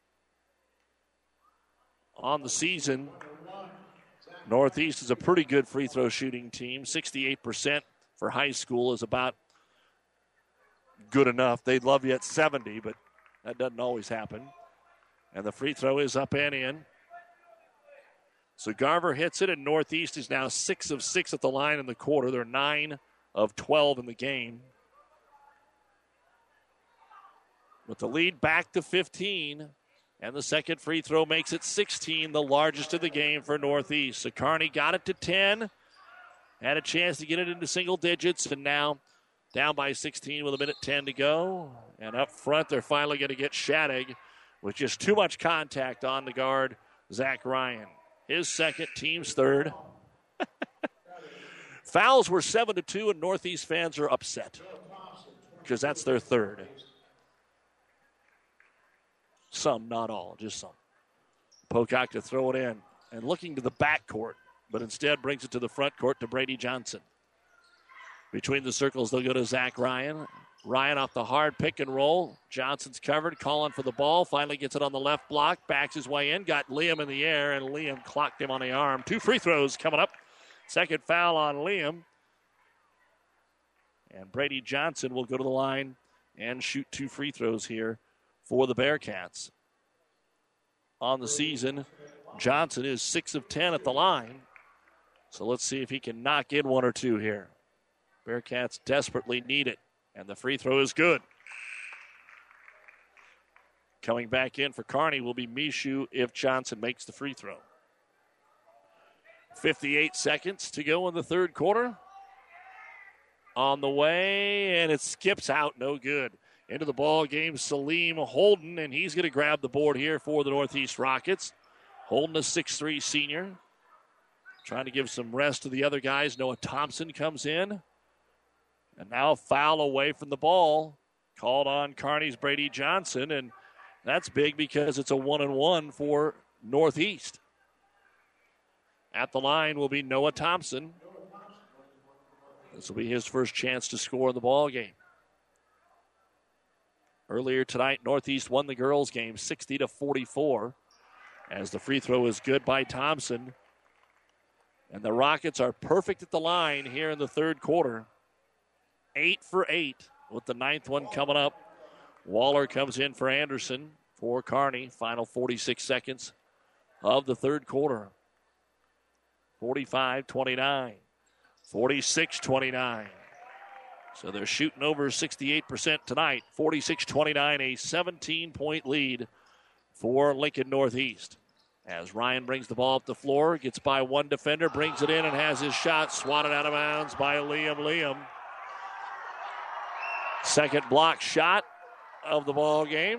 On the season, Northeast is a pretty good free throw shooting team. sixty-eight percent for high school is about good enough. They'd love you at seventy, but that doesn't always happen. And the free throw is up and in. So Garver hits it, and Northeast is now six of six at the line in the quarter. They're nine of twelve in the game. With the lead back to fifteen, and the second free throw makes it sixteen, the largest of the game for Northeast. So Kearney got it to ten, had a chance to get it into single digits, and now down by sixteen with a minute ten to go. And up front, they're finally going to get Shattuck with just too much contact on the guard, Zach Ryan. His second, team's third. Fouls were seven to two, and Northeast fans are upset because that's their third. Some, not all, just some. Pocock to throw it in and looking to the backcourt, but instead brings it to the front court to Brady Johnson. Between the circles, they'll go to Zach Ryan. Ryan off the hard pick and roll. Johnson's covered, calling for the ball. Finally gets it on the left block, backs his way in, got Liam in the air, and Liam clocked him on the arm. Two free throws coming up. Second foul on Liam. And Brady Johnson will go to the line and shoot two free throws here for the Bearcats. On the season, Johnson is six of ten at the line. So let's see if he can knock in one or two here. Bearcats desperately need it, and the free throw is good. Coming back in for Kearney will be Mishu if Johnson makes the free throw. fifty-eight seconds to go in the third quarter. On the way, and it skips out, no good. Into the ball game, Salim Holden, and he's going to grab the board here for the Northeast Rockets. Holden, a six three senior. Trying to give some rest to the other guys. Noah Thompson comes in. And now a foul away from the ball. Called on Kearney's Brady Johnson, and that's big because it's a one and one for Northeast. At the line will be Noah Thompson. This will be his first chance to score in the ball game. Earlier tonight, Northeast won the girls' game sixty to forty-four as the free throw is good by Thompson. And the Rockets are perfect at the line here in the third quarter. Eight for eight with the ninth one coming up. Waller comes in for Anderson for Kearney. Final forty-six seconds of the third quarter. forty-five twenty-nine. forty-six twenty-nine. So they're shooting over sixty-eight percent tonight. forty-six twenty-nine, a seventeen-point lead for Lincoln Northeast. As Ryan brings the ball up the floor, gets by one defender, brings it in, and has his shot swatted out of bounds by Liam Liam. Second block shot of the ball game.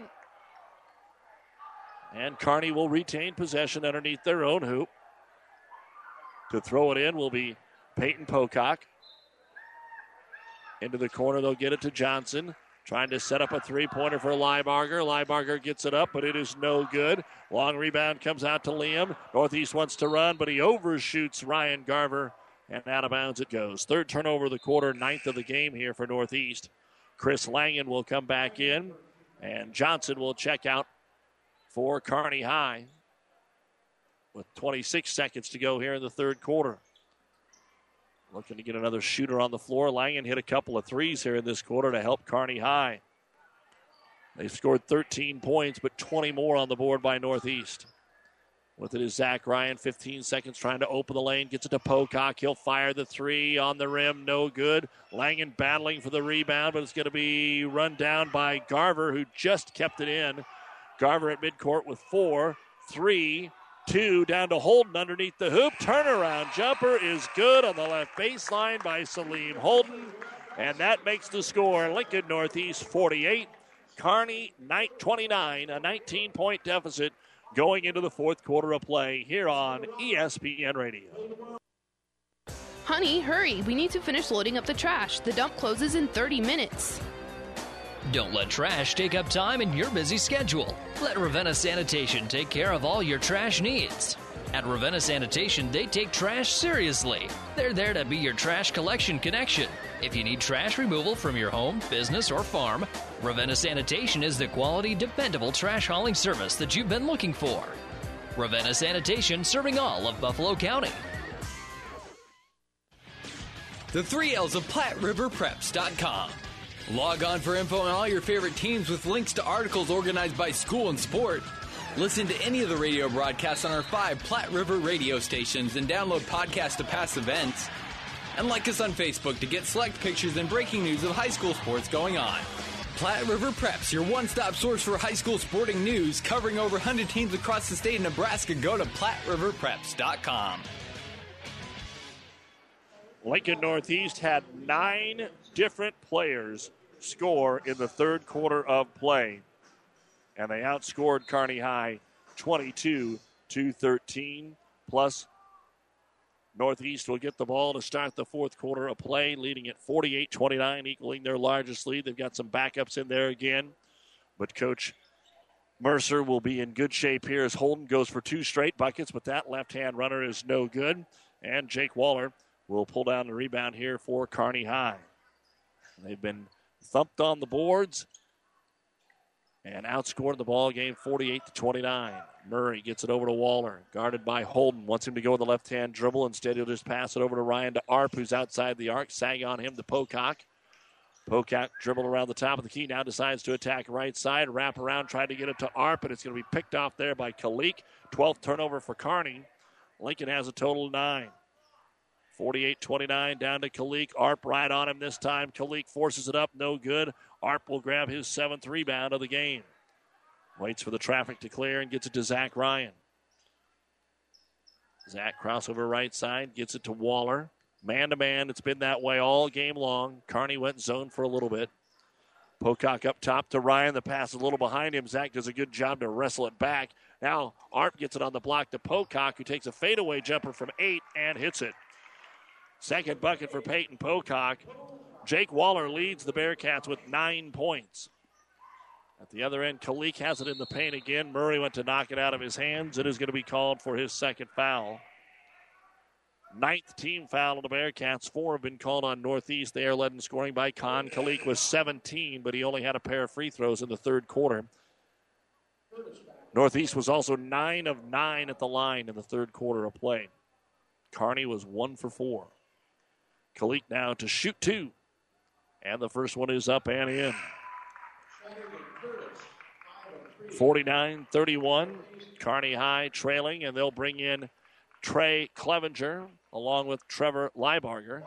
And Kearney will retain possession underneath their own hoop. To throw it in will be Peyton Pocock. Into the corner, they'll get it to Johnson. Trying to set up a three-pointer for Leibarger. Leibarger gets it up, but it is no good. Long rebound comes out to Liam. Northeast wants to run, but he overshoots Ryan Garver, and out of bounds it goes. Third turnover of the quarter, ninth of the game here for Northeast. Chris Langen will come back in, and Johnson will check out for Kearney High with twenty-six seconds to go here in the third quarter. Looking to get another shooter on the floor. Langen hit a couple of threes here in this quarter to help Kearney High. They've scored thirteen points, but twenty more on the board by Northeast. With it is Zach Ryan, fifteen seconds, trying to open the lane. Gets it to Pocock. He'll fire the three on the rim. No good. Langen battling for the rebound, but it's going to be run down by Garver, who just kept it in. Garver at midcourt with four, three, two, down to Holden underneath the hoop. Turnaround jumper is good on the left baseline by Salim Holden. And that makes the score Lincoln Northeast forty-eight, Kearney twenty-nine, a nineteen-point deficit going into the fourth quarter of play here on E S P N Radio. Honey, hurry. We need to finish loading up the trash. The dump closes in thirty minutes. Don't let trash take up time in your busy schedule. Let Ravenna Sanitation take care of all your trash needs. At Ravenna Sanitation, they take trash seriously. They're there to be your trash collection connection. If you need trash removal from your home, business, or farm, Ravenna Sanitation is the quality, dependable trash hauling service that you've been looking for. Ravenna Sanitation, serving all of Buffalo County. The three L's of Platte River Preps dot com. Log on for info on all your favorite teams with links to articles organized by school and sport. Listen to any of the radio broadcasts on our five Platte River radio stations and download podcasts to past events. And like us on Facebook to get select pictures and breaking news of high school sports going on. Platte River Preps, your one-stop source for high school sporting news, covering over one hundred teams across the state of Nebraska. Go to platte river preps dot com. Lincoln Northeast had nine different players score in the third quarter of play, and they outscored Kearney High twenty-two to thirteen. Plus, Northeast will get the ball to start the fourth quarter of play, leading at forty-eight twenty-nine, equaling their largest lead. They've got some backups in there again, but Coach Mercer will be in good shape here as Holden goes for two straight buckets, but that left-hand runner is no good, and Jake Waller will pull down the rebound here for Kearney High. They've been thumped on the boards and outscored the ball game forty-eight to twenty-nine. Murray gets it over to Waller, guarded by Holden. Wants him to go with the left-hand dribble. Instead, he'll just pass it over to Ryan to Arp, who's outside the arc. Sag on him to Pocock. Pocock dribbled around the top of the key. Now decides to attack right side. Wrap around, tried to get it to Arp, and it's going to be picked off there by Kalik. twelfth turnover for Kearney. Lincoln has a total of nine. forty-eight twenty-nine down to Kalik. Arp right on him this time. Kalik forces it up. No good. Arp will grab his seventh rebound of the game. Waits for the traffic to clear and gets it to Zach Ryan. Zach crossover right side. Gets it to Waller. Man-to-man. It's been that way all game long. Kearney went zone for a little bit. Pocock up top to Ryan. The pass is a little behind him. Zach does a good job to wrestle it back. Now Arp gets it on the block to Pocock, who takes a fadeaway jumper from eight and hits it. Second bucket for Peyton Pocock. Jake Waller leads the Bearcats with nine points. At the other end, Kalik has it in the paint again. Murray went to knock it out of his hands. It is going to be called for his second foul. Ninth team foul of the Bearcats. Four have been called on Northeast. They are led in scoring by Con. Kalik was seventeen, but he only had a pair of free throws in the third quarter. Northeast was also nine of nine at the line in the third quarter of play. Kearney was one for four. Kalik now to shoot two. And the first one is up and in. forty-nine thirty-one. Kearney High trailing, and they'll bring in Trey Clevenger along with Trevor Leibarger.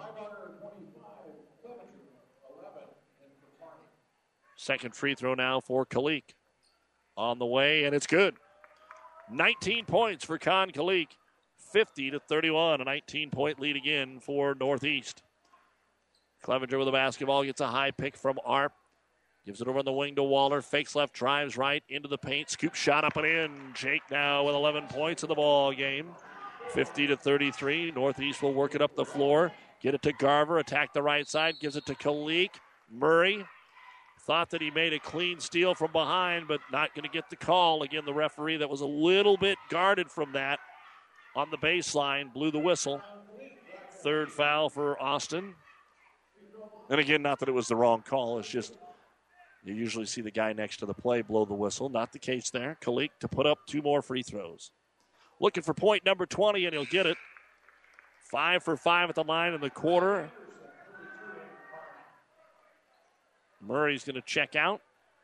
Second free throw now for Kalik. On the way, and it's good. nineteen points for Con Kalik. fifty to thirty-one. A nineteen-point lead again for Northeast. Clevenger with the basketball, gets a high pick from Arp. Gives it over on the wing to Waller. Fakes left, drives right into the paint. Scoop shot up and in. Jake now with eleven points in the ball game. fifty to thirty-three. Northeast will work it up the floor. Get it to Garver. Attack the right side. Gives it to Kalik. Murray thought that he made a clean steal from behind, but not going to get the call. Again, the referee that was a little bit guarded from that on the baseline blew the whistle. Third foul for Austin. And again, not that it was the wrong call. It's just you usually see the guy next to the play blow the whistle. Not the case there. Kalik to put up two more free throws. Looking for point number twenty, and he'll get it. Five for five at the line in the quarter. Murray's going to check out.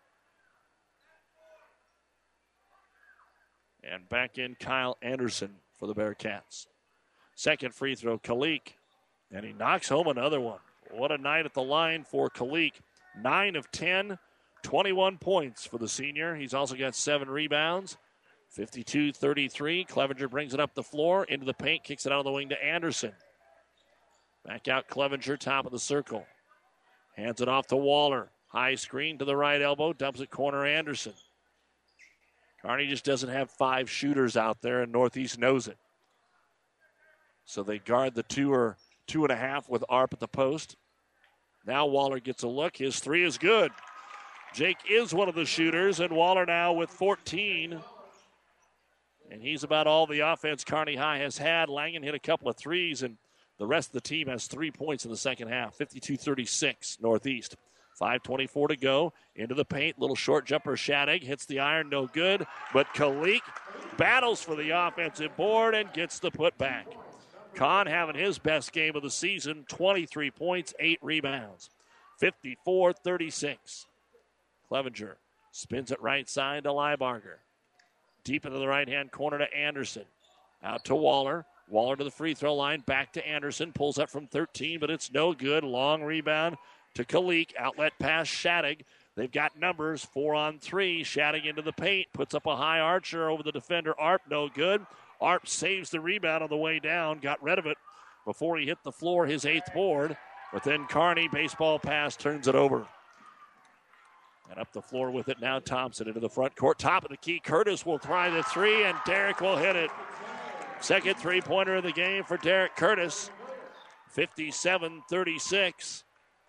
And back in Kyle Anderson for the Bearcats. Second free throw, Kalik. And he knocks home another one. What a night at the line for Kalik. nine of ten, twenty-one points for the senior. He's also got seven rebounds. fifty-two thirty-three. Clevenger brings it up the floor, into the paint, kicks it out of the wing to Anderson. Back out Clevenger, top of the circle. Hands it off to Waller. High screen to the right elbow, dumps it corner Anderson. Kearney just doesn't have five shooters out there, and Northeast knows it. So they guard the two or two and a half with Arp at the post. Now Waller gets a look. His three is good. Jake is one of the shooters, and Waller now with fourteen. And he's about all the offense Kearney High has had. Langen hit a couple of threes, and the rest of the team has three points in the second half. fifty-two thirty-six Northeast. five twenty-four to go. Into the paint. Little short jumper. Shadig hits the iron. No good. But Kalik battles for the offensive board and gets the putback. Kahn having his best game of the season. twenty-three points, eight rebounds. fifty-four thirty-six. Clevenger spins it right side to Leibarger. Deep into the right-hand corner to Anderson. Out to Waller. Waller to the free throw line. Back to Anderson. Pulls up from thirteen, but it's no good. Long rebound to Kalik. Outlet pass, Shadig. They've got numbers, four on three. Shattuck into the paint, puts up a high archer over the defender. Arp, no good. Arp saves the rebound on the way down, got rid of it before he hit the floor, his eighth board. But then Kearney, baseball pass, turns it over. And up the floor with it now, Thompson into the front court. Top of the key, Curtis will try the three, and Derek will hit it. Second three-pointer of the game for Derek Curtis, fifty-seven thirty-six.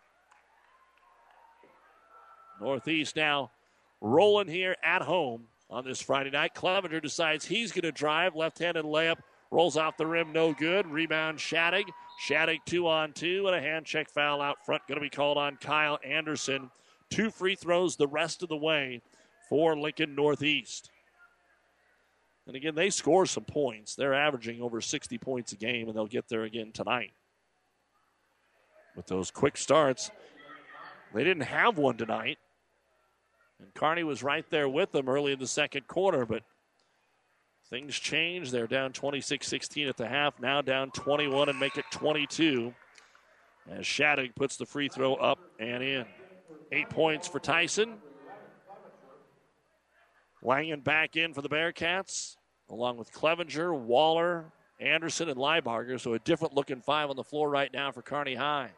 Northeast now rolling here at home on this Friday night. Clevenger decides he's going to drive. Left-handed layup. Rolls off the rim. No good. Rebound Shattuck. Shattuck two on two. And a hand check foul out front. Going to be called on Kyle Anderson. Two free throws the rest of the way for Lincoln Northeast. And again, they score some points. They're averaging over sixty points a game, and they'll get there again tonight. With those quick starts, they didn't have one tonight. And Kearney was right there with them early in the second quarter, but things changed. They're down twenty-six sixteen at the half, now down twenty-one and make it twenty-two as Shattuck puts the free throw up and in. Eight points for Tyson. Langen back in for the Bearcats, along with Clevenger, Waller, Anderson, and Leibarger. So a different-looking five on the floor right now for Kearney High.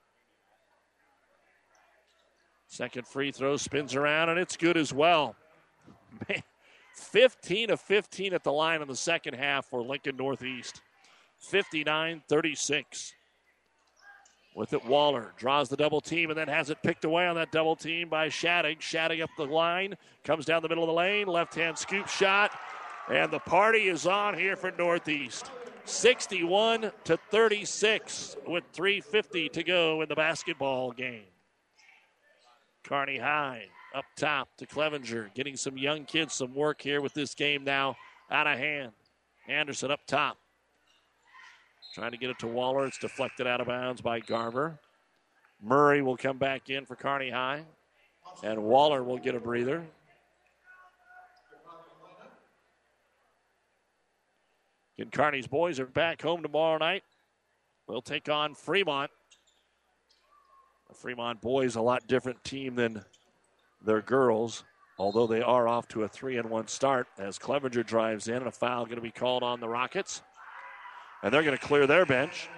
Second free throw spins around, and it's good as well. Man, fifteen of fifteen at the line in the second half for Lincoln Northeast. fifty-nine thirty-six. With it, Waller draws the double team and then has it picked away on that double team by Shattuck. Shattuck up the line, comes down the middle of the lane, left-hand scoop shot, and the party is on here for Northeast. sixty-one to thirty-six with three fifty to go in the basketball game. Kearney High up top to Clevenger, getting some young kids some work here with this game now out of hand. Anderson up top. Trying to get it to Waller. It's deflected out of bounds by Garver. Murray will come back in for Kearney High. And Waller will get a breather. And Kearney's boys are back home tomorrow night. They'll take on Fremont. The Fremont boys a lot different team than their girls, although they are off to a three and one start as Clevenger drives in, and a foul going to be called on the Rockets. And they're going to clear their bench.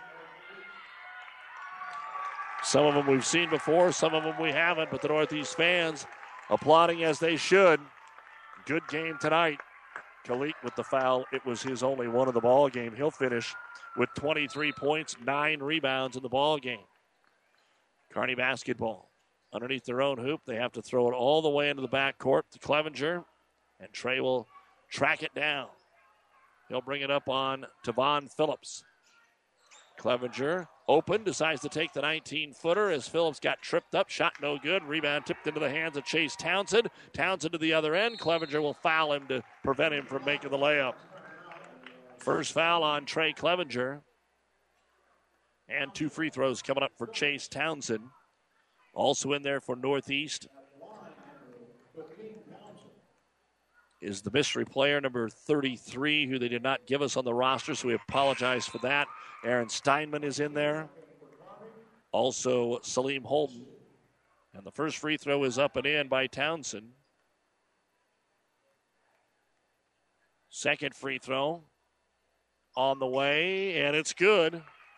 Some of them we've seen before, some of them we haven't, but the Northeast fans applauding as they should. Good game tonight. Kalik with the foul. It was his only one of the ball game. He'll finish with twenty-three points, nine rebounds in the ball game. Kearney basketball underneath their own hoop. They have to throw it all the way into the backcourt to Clevenger, and Trey will track it down. He'll bring it up on Tavon Phillips. Clevenger open, decides to take the nineteen-footer as Phillips got tripped up. Shot no good. Rebound tipped into the hands of Chase Townsend. Townsend to the other end. Clevenger will foul him to prevent him from making the layup. First foul on Trey Clevenger. And two free throws coming up for Chase Townsend. Also in there for Northeast is the mystery player, number thirty-three, who they did not give us on the roster, so we apologize for that. Aaron Steinman is in there. Also, Salim Holden. And the first free throw is up and in by Townsend. Second free throw on the way, and it's good.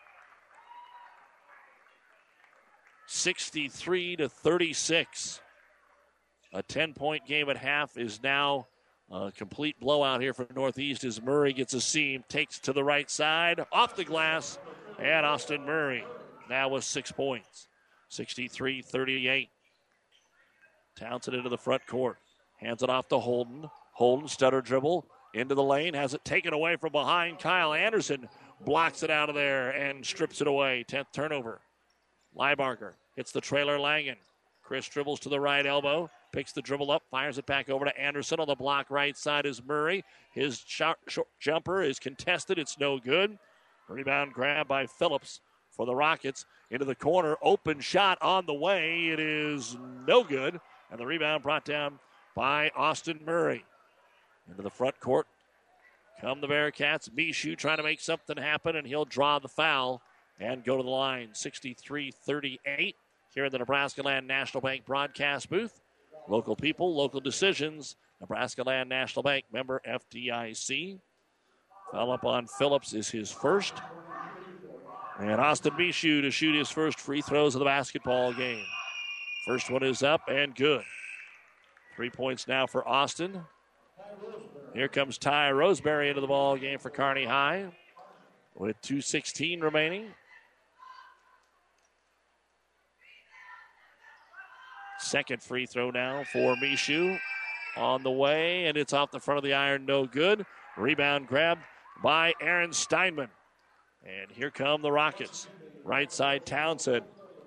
sixty-three to thirty-six. A ten-point game at half is now a complete blowout here for Northeast as Murray gets a seam, takes to the right side, off the glass, and Austin Murray now with six points. sixty-three thirty-eight. Townsend into the front court. Hands it off to Holden. Holden, stutter dribble, into the lane, has it taken away from behind. Kyle Anderson blocks it out of there and strips it away. tenth turnover. Leibarger hits the trailer Langen. Chris dribbles to the right elbow, picks the dribble up, fires it back over to Anderson. On the block right side is Murray. His short, short jumper is contested. It's no good. Rebound grab by Phillips for the Rockets. Into the corner, open shot on the way. It is no good. And the rebound brought down by Austin Murray. Into the front court come the Bearcats. Mishu trying to make something happen, and he'll draw the foul and go to the line. sixty-three thirty-eight. here in the Nebraska Land National Bank broadcast booth. Local people, local decisions. Nebraska Land National Bank, member F D I C. Foul up on Phillips is his first. And Austin Michoud to shoot his first free throws of the basketball game. First one is up and good. Three points now for Austin. Here comes Ty Roseberry into the ball game for Kearney High with two sixteen remaining. Second free throw now for Michoud on the way, and it's off the front of the iron, no good. Rebound grab by Aaron Steinman. And here come the Rockets. Right side, Townsend.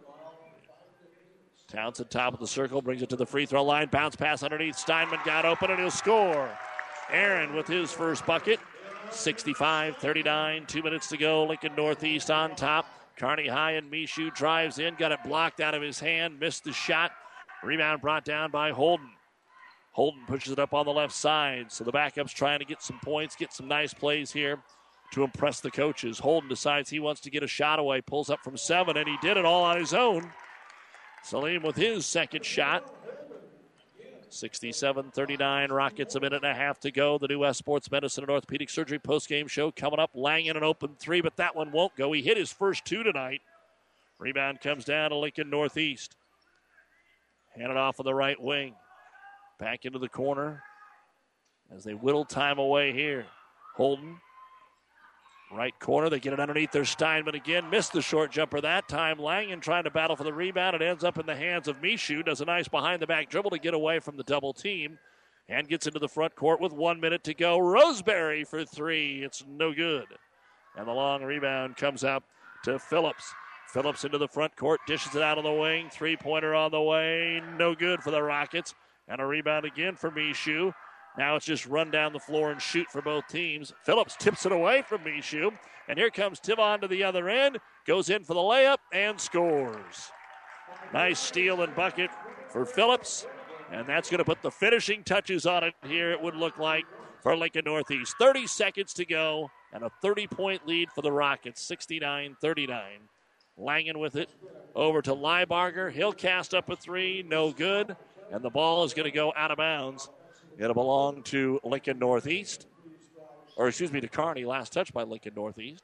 Townsend, top of the circle, brings it to the free throw line. Bounce pass underneath. Steinman got open, and he'll score. Aaron with his first bucket. sixty-five thirty-nine, two minutes to go. Lincoln Northeast on top. Kearney High and Michoud drives in, got it blocked out of his hand, missed the shot. Rebound brought down by Holden. Holden pushes it up on the left side, so the backup's trying to get some points, get some nice plays here to impress the coaches. Holden decides he wants to get a shot away, pulls up from seven, and he did it all on his own. Salim with his second shot. sixty-seven thirty-nine, Rockets, a minute and a half to go. The New West Sports Medicine and Orthopedic Surgery postgame show coming up. Langen an open three, but that one won't go. He hit his first two tonight. Rebound comes down to Lincoln Northeast. Handed off on the right wing. Back into the corner as they whittle time away here. Holden, right corner. They get it underneath their Steinman again. Missed the short jumper that time. Langen trying to battle for the rebound. It ends up in the hands of Michoud. Does a nice behind-the-back dribble to get away from the double team. And gets into the front court with one minute to go. Roseberry for three. It's no good. And the long rebound comes out to Phillips. Phillips into the front court. Dishes it out of the wing. Three-pointer on the way. No good for the Rockets. And a rebound again for Michoud. Now it's just run down the floor and shoot for both teams. Phillips tips it away from Michoud. And here comes Tivon to the other end. Goes in for the layup and scores. Nice steal and bucket for Phillips. And that's going to put the finishing touches on it here, it would look like, for Lincoln Northeast. thirty seconds to go and a thirty-point lead for the Rockets, sixty-nine thirty-nine. Langen with it over to Leibarger. He'll cast up a three, no good. And the ball is going to go out of bounds. It'll belong to Lincoln Northeast. Or, excuse me, to Kearney. Last touch by Lincoln Northeast.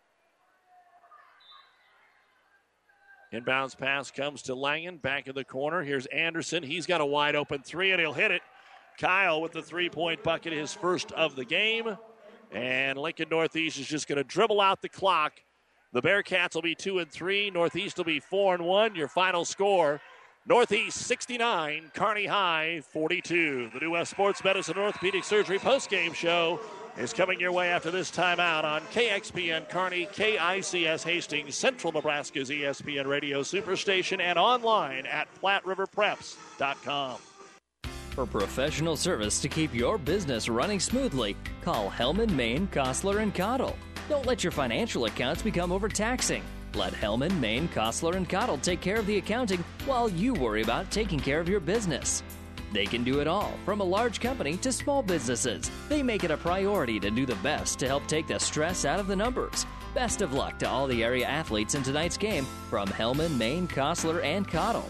Inbounds pass comes to Langen. Back in the corner. Here's Anderson. He's got a wide open three, and he'll hit it. Kyle with the three-point bucket, his first of the game. And Lincoln Northeast is just going to dribble out the clock. The Bearcats will be two and three. Northeast will be four and one. Your final score, Northeast sixty-nine, Kearney High forty-two. The New West Sports Medicine and Orthopedic Surgery postgame show is coming your way after this timeout on K X P N Kearney, K I C S Hastings, Central Nebraska's E S P N Radio Superstation, and online at Platte River Preps dot com. For professional service to keep your business running smoothly, call Hellman, Maine, Kostler, and Cottle. Don't let your financial accounts become overtaxing. Let Hellman, Maine, Kostler, and Cottle take care of the accounting while you worry about taking care of your business. They can do it all, from a large company to small businesses. They make it a priority to do the best to help take the stress out of the numbers. Best of luck to all the area athletes in tonight's game from Hellman, Maine, Kostler, and Cottle.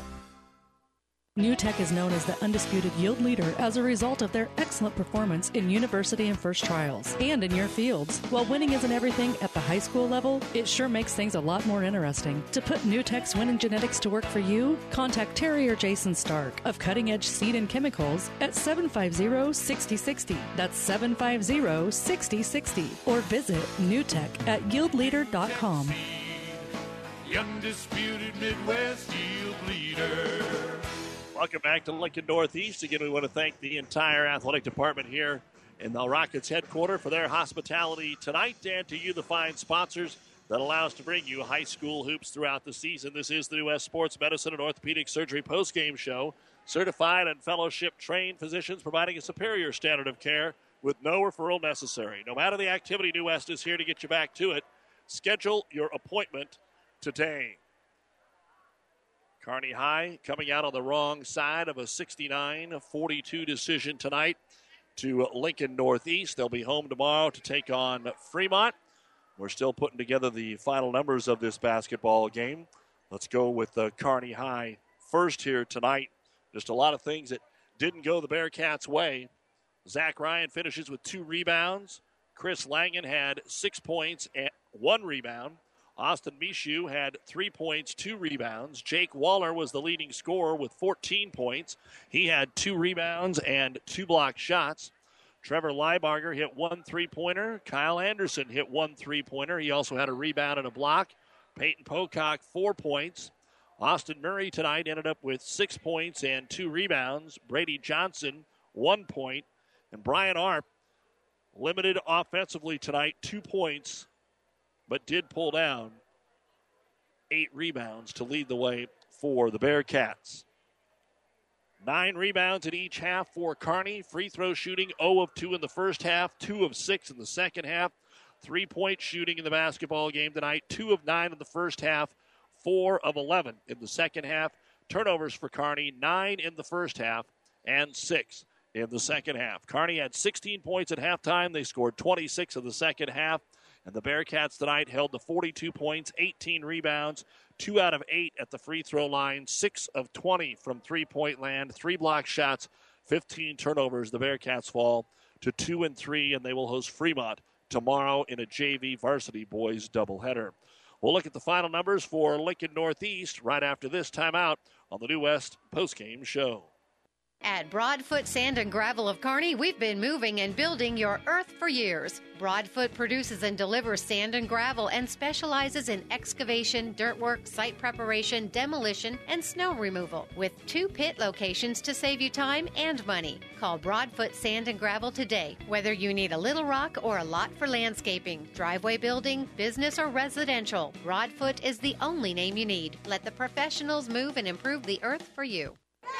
NewTek is known as the undisputed yield leader as a result of their excellent performance in university and first trials and in your fields. While winning isn't everything at the high school level, it sure makes things a lot more interesting. To put NewTek's winning genetics to work for you, contact Terry or Jason Stark of Cutting Edge Seed and Chemicals at seven five zero, six zero six zero. That's seven five zero, six zero six zero. Or visit NewTek at yield leader dot com. The undisputed Midwest yield leader. Welcome back to Lincoln Northeast. Again, we want to thank the entire athletic department here in the Rockets headquarters for their hospitality tonight, and to you, the fine sponsors that allow us to bring you high school hoops throughout the season. This is the New West Sports Medicine and Orthopedic Surgery postgame show. Certified and fellowship-trained physicians providing a superior standard of care with no referral necessary. No matter the activity, New West is here to get you back to it. Schedule your appointment today. Kearney High coming out on the wrong side of a sixty-nine forty-two decision tonight to Lincoln Northeast. They'll be home tomorrow to take on Fremont. We're still putting together the final numbers of this basketball game. Let's go with uh, Kearney High first here tonight. Just a lot of things that didn't go the Bearcats' way. Zach Ryan finishes with two rebounds. Chris Langen had six points and one rebound. Austin Michoud had three points, two rebounds. Jake Waller was the leading scorer with fourteen points. He had two rebounds and two blocked shots. Trevor Leibarger hit one three-pointer. Kyle Anderson hit one three-pointer. He also had a rebound and a block. Peyton Pocock, four points. Austin Murray tonight ended up with six points and two rebounds. Brady Johnson, one point. And Brian Arp, limited offensively tonight, two points, but did pull down eight rebounds to lead the way for the Bearcats. Nine rebounds in each half for Kearney. Free throw shooting, zero of two in the first half, two of six in the second half. Three-point shooting in the basketball game tonight, two of nine in the first half, four of eleven in the second half. Turnovers for Kearney, nine in the first half and six in the second half. Kearney had sixteen points at halftime. They scored twenty-six in the second half. And the Bearcats tonight held to forty-two points, eighteen rebounds, two out of eight at the free throw line, six of twenty from three-point land, three block shots, fifteen turnovers. The Bearcats fall to two and three, and they will host Fremont tomorrow in a J V varsity boys doubleheader. We'll look at the final numbers for Lincoln Northeast right after this timeout on the New West postgame show. At Broadfoot Sand and Gravel of Kearney, we've been moving and building your earth for years. Broadfoot produces and delivers sand and gravel and specializes in excavation, dirt work, site preparation, demolition, and snow removal, with two pit locations to save you time and money. Call Broadfoot Sand and Gravel today, whether you need a little rock or a lot for landscaping, driveway building, business, or residential. Broadfoot is the only name you need. Let the professionals move and improve the earth for you.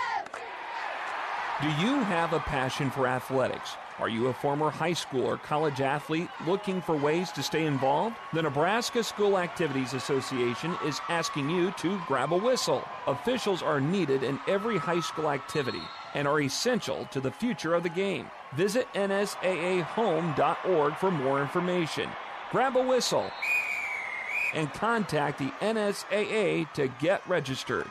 Do you have a passion for athletics? Are you a former high school or college athlete looking for ways to stay involved? The Nebraska School Activities Association is asking you to grab a whistle. Officials are needed in every high school activity and are essential to the future of the game. Visit N S A A home dot org for more information. Grab a whistle and contact the N S A A to get registered.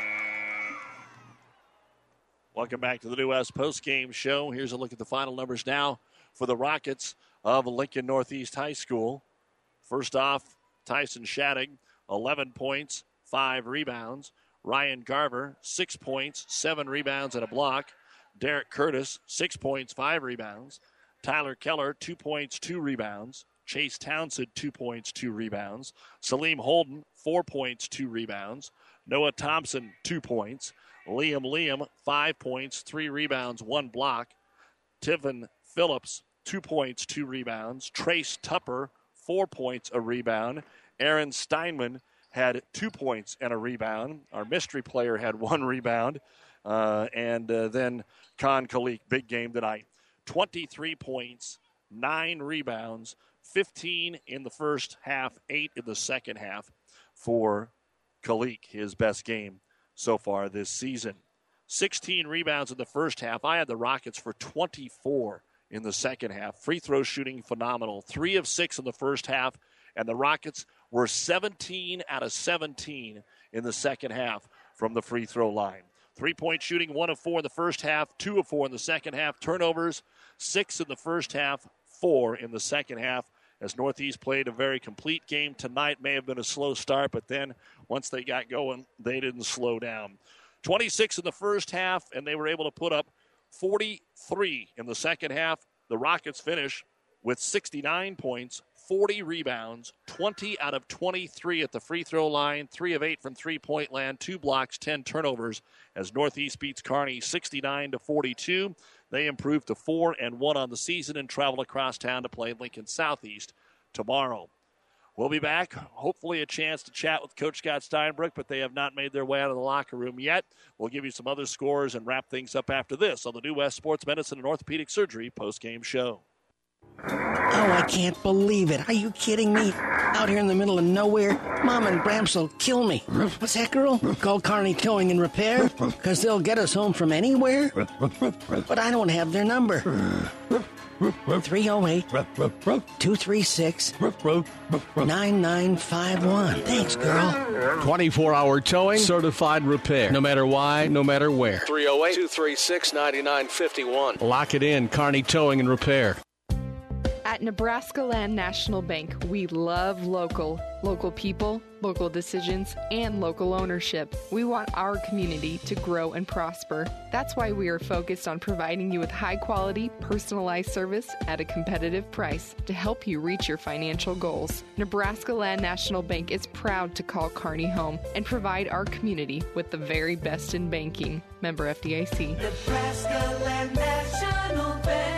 Welcome back to the New West postgame show. Here's a look at the final numbers now for the Rockets of Lincoln Northeast High School. First off, Tyson Shattuck, eleven points, five rebounds. Ryan Garver, six points, seven rebounds and a block. Derek Curtis, six points, five rebounds. Tyler Keller, two points, two rebounds. Chase Townsend, two points, two rebounds. Salim Holden, four points, two rebounds. Noah Thompson, two points. Liam Liam, five points, three rebounds, one block. Tiffin Phillips, two points, two rebounds. Trace Tupper, four points, a rebound. Aaron Steinman had two points and a rebound. Our mystery player had one rebound. Uh, and uh, then Khan Khalik, big game tonight. twenty-three points, nine rebounds, fifteen in the first half, eight in the second half for Khalik, his best game so far this season. sixteen rebounds in the first half. I had the Rockets for twenty-four in the second half. Free throw shooting phenomenal. Three of six in the first half, and the Rockets were seventeen out of seventeen in the second half from the free throw line. Three-point shooting, one of four in the first half, two of four in the second half. Turnovers, six in the first half, four in the second half. As Northeast played a very complete game tonight. May have been a slow start, but then once they got going, they didn't slow down. twenty-six in the first half, and they were able to put up forty-three in the second half. The Rockets finish with sixty-nine points, forty rebounds, twenty out of twenty-three at the free throw line, three of eight from three-point land, two blocks, ten turnovers, as Northeast beats Kearney sixty-nine to forty-two. They improved to four and one on the season and travel across town to play Lincoln Southeast tomorrow. We'll be back. Hopefully a chance to chat with Coach Scott Steinbrook, but they have not made their way out of the locker room yet. We'll give you some other scores and wrap things up after this on the New West Sports Medicine and Orthopedic Surgery postgame show. Oh, I can't believe it. Are you kidding me? Out here in the middle of nowhere, Mom and Bramps will kill me. What's that, girl? Call Kearney Towing and Repair? Because they'll get us home from anywhere? But I don't have their number. three oh eight, two three six, nine nine five one. Thanks, girl. twenty-four hour towing, certified repair. No matter why, no matter where. three oh eight, two three six, nine nine five one. Lock it in, Kearney Towing and Repair. At Nebraska Land National Bank, we love local. Local people, local decisions, and local ownership. We want our community to grow and prosper. That's why we are focused on providing you with high-quality, personalized service at a competitive price to help you reach your financial goals. Nebraska Land National Bank is proud to call Kearney home and provide our community with the very best in banking. Member F D I C. Nebraska Land National Bank.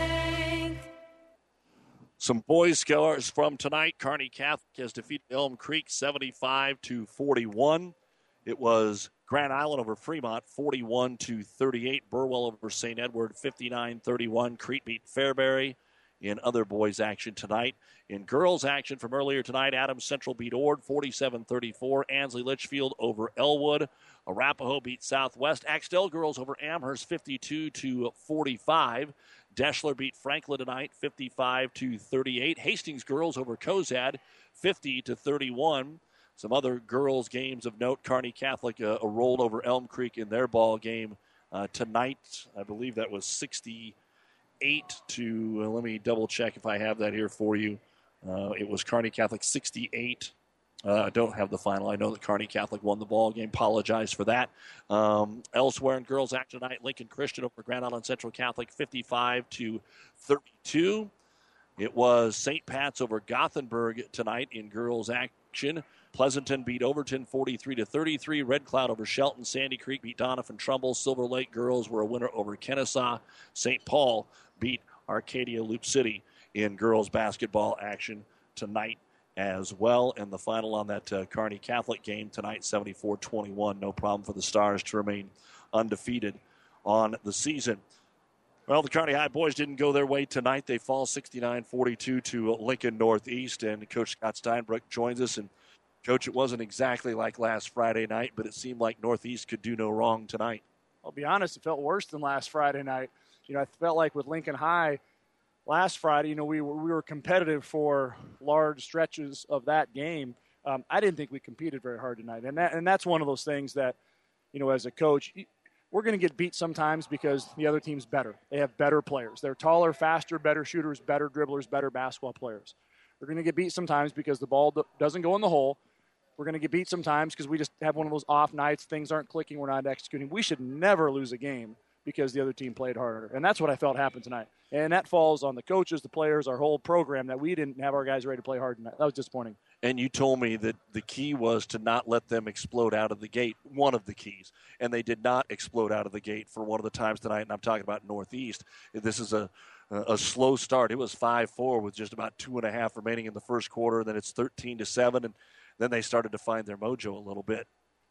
Some boys scores from tonight. Kearney Catholic has defeated Elm Creek seventy-five to forty-one. It was Grand Island over Fremont forty-one to thirty-eight. Burwell over Saint Edward fifty-nine thirty-one. Crete beat Fairbury. In other boys action tonight. In girls action from earlier tonight, Adams Central beat Ord forty-seven thirty-four. Ansley Litchfield over Elwood. Arapahoe beat Southwest. Axtell girls over Amherst fifty-two to forty-five. Deschler beat Franklin tonight fifty-five to thirty-eight. Hastings girls over Cozad fifty to thirty-one. Some other girls games of note. Kearney Catholic uh, rolled over Elm Creek in their ball game uh, tonight. I believe that was sixty-eight to, uh, let me double check if I have that here for you. Uh, it was Kearney Catholic sixty-eight. Uh, I don't have the final. I know that Kearney Catholic won the ball game. Apologize for that. Um, elsewhere in girls action tonight, Lincoln Christian over Grand Island Central Catholic fifty-five to thirty-two. It was Saint Pat's over Gothenburg tonight in girls action. Pleasanton beat Overton forty-three to thirty-three. Red Cloud over Shelton. Sandy Creek beat Donovan Trumbull. Silver Lake girls were a winner over Kennesaw. Saint Paul beat Arcadia Loop City in girls basketball action tonight as well. And the final on that uh, Kearney Catholic game tonight, seventy-four twenty-one. No problem for the Stars to remain undefeated on the season. Well, the Kearney High boys didn't go their way tonight. They fall sixty-nine forty-two to Lincoln Northeast, and Coach Scott Steinbrook joins us. And, Coach, it wasn't exactly like last Friday night, but it seemed like Northeast could do no wrong tonight. I'll be honest, it felt worse than last Friday night. You know, I felt like with Lincoln High last Friday, you know, we were, we were competitive for large stretches of that game. Um, I didn't think we competed very hard tonight. And that, and that's one of those things that, you know, as a coach, we're going to get beat sometimes because the other team's better. They have better players. They're taller, faster, better shooters, better dribblers, better basketball players. We're going to get beat sometimes because the ball doesn't go in the hole. We're going to get beat sometimes because we just have one of those off nights. Things aren't clicking. We're not executing. We should never lose a game because the other team played harder. And that's what I felt happened tonight. And that falls on the coaches, the players, our whole program, that we didn't have our guys ready to play hard tonight. That was disappointing. And you told me that the key was to not let them explode out of the gate, one of the keys. And they did not explode out of the gate for one of the times tonight, and I'm talking about Northeast. This is a a slow start. It was five four with just about two and a half remaining in the first quarter, and then it's thirteen to seven, and then they started to find their mojo a little bit.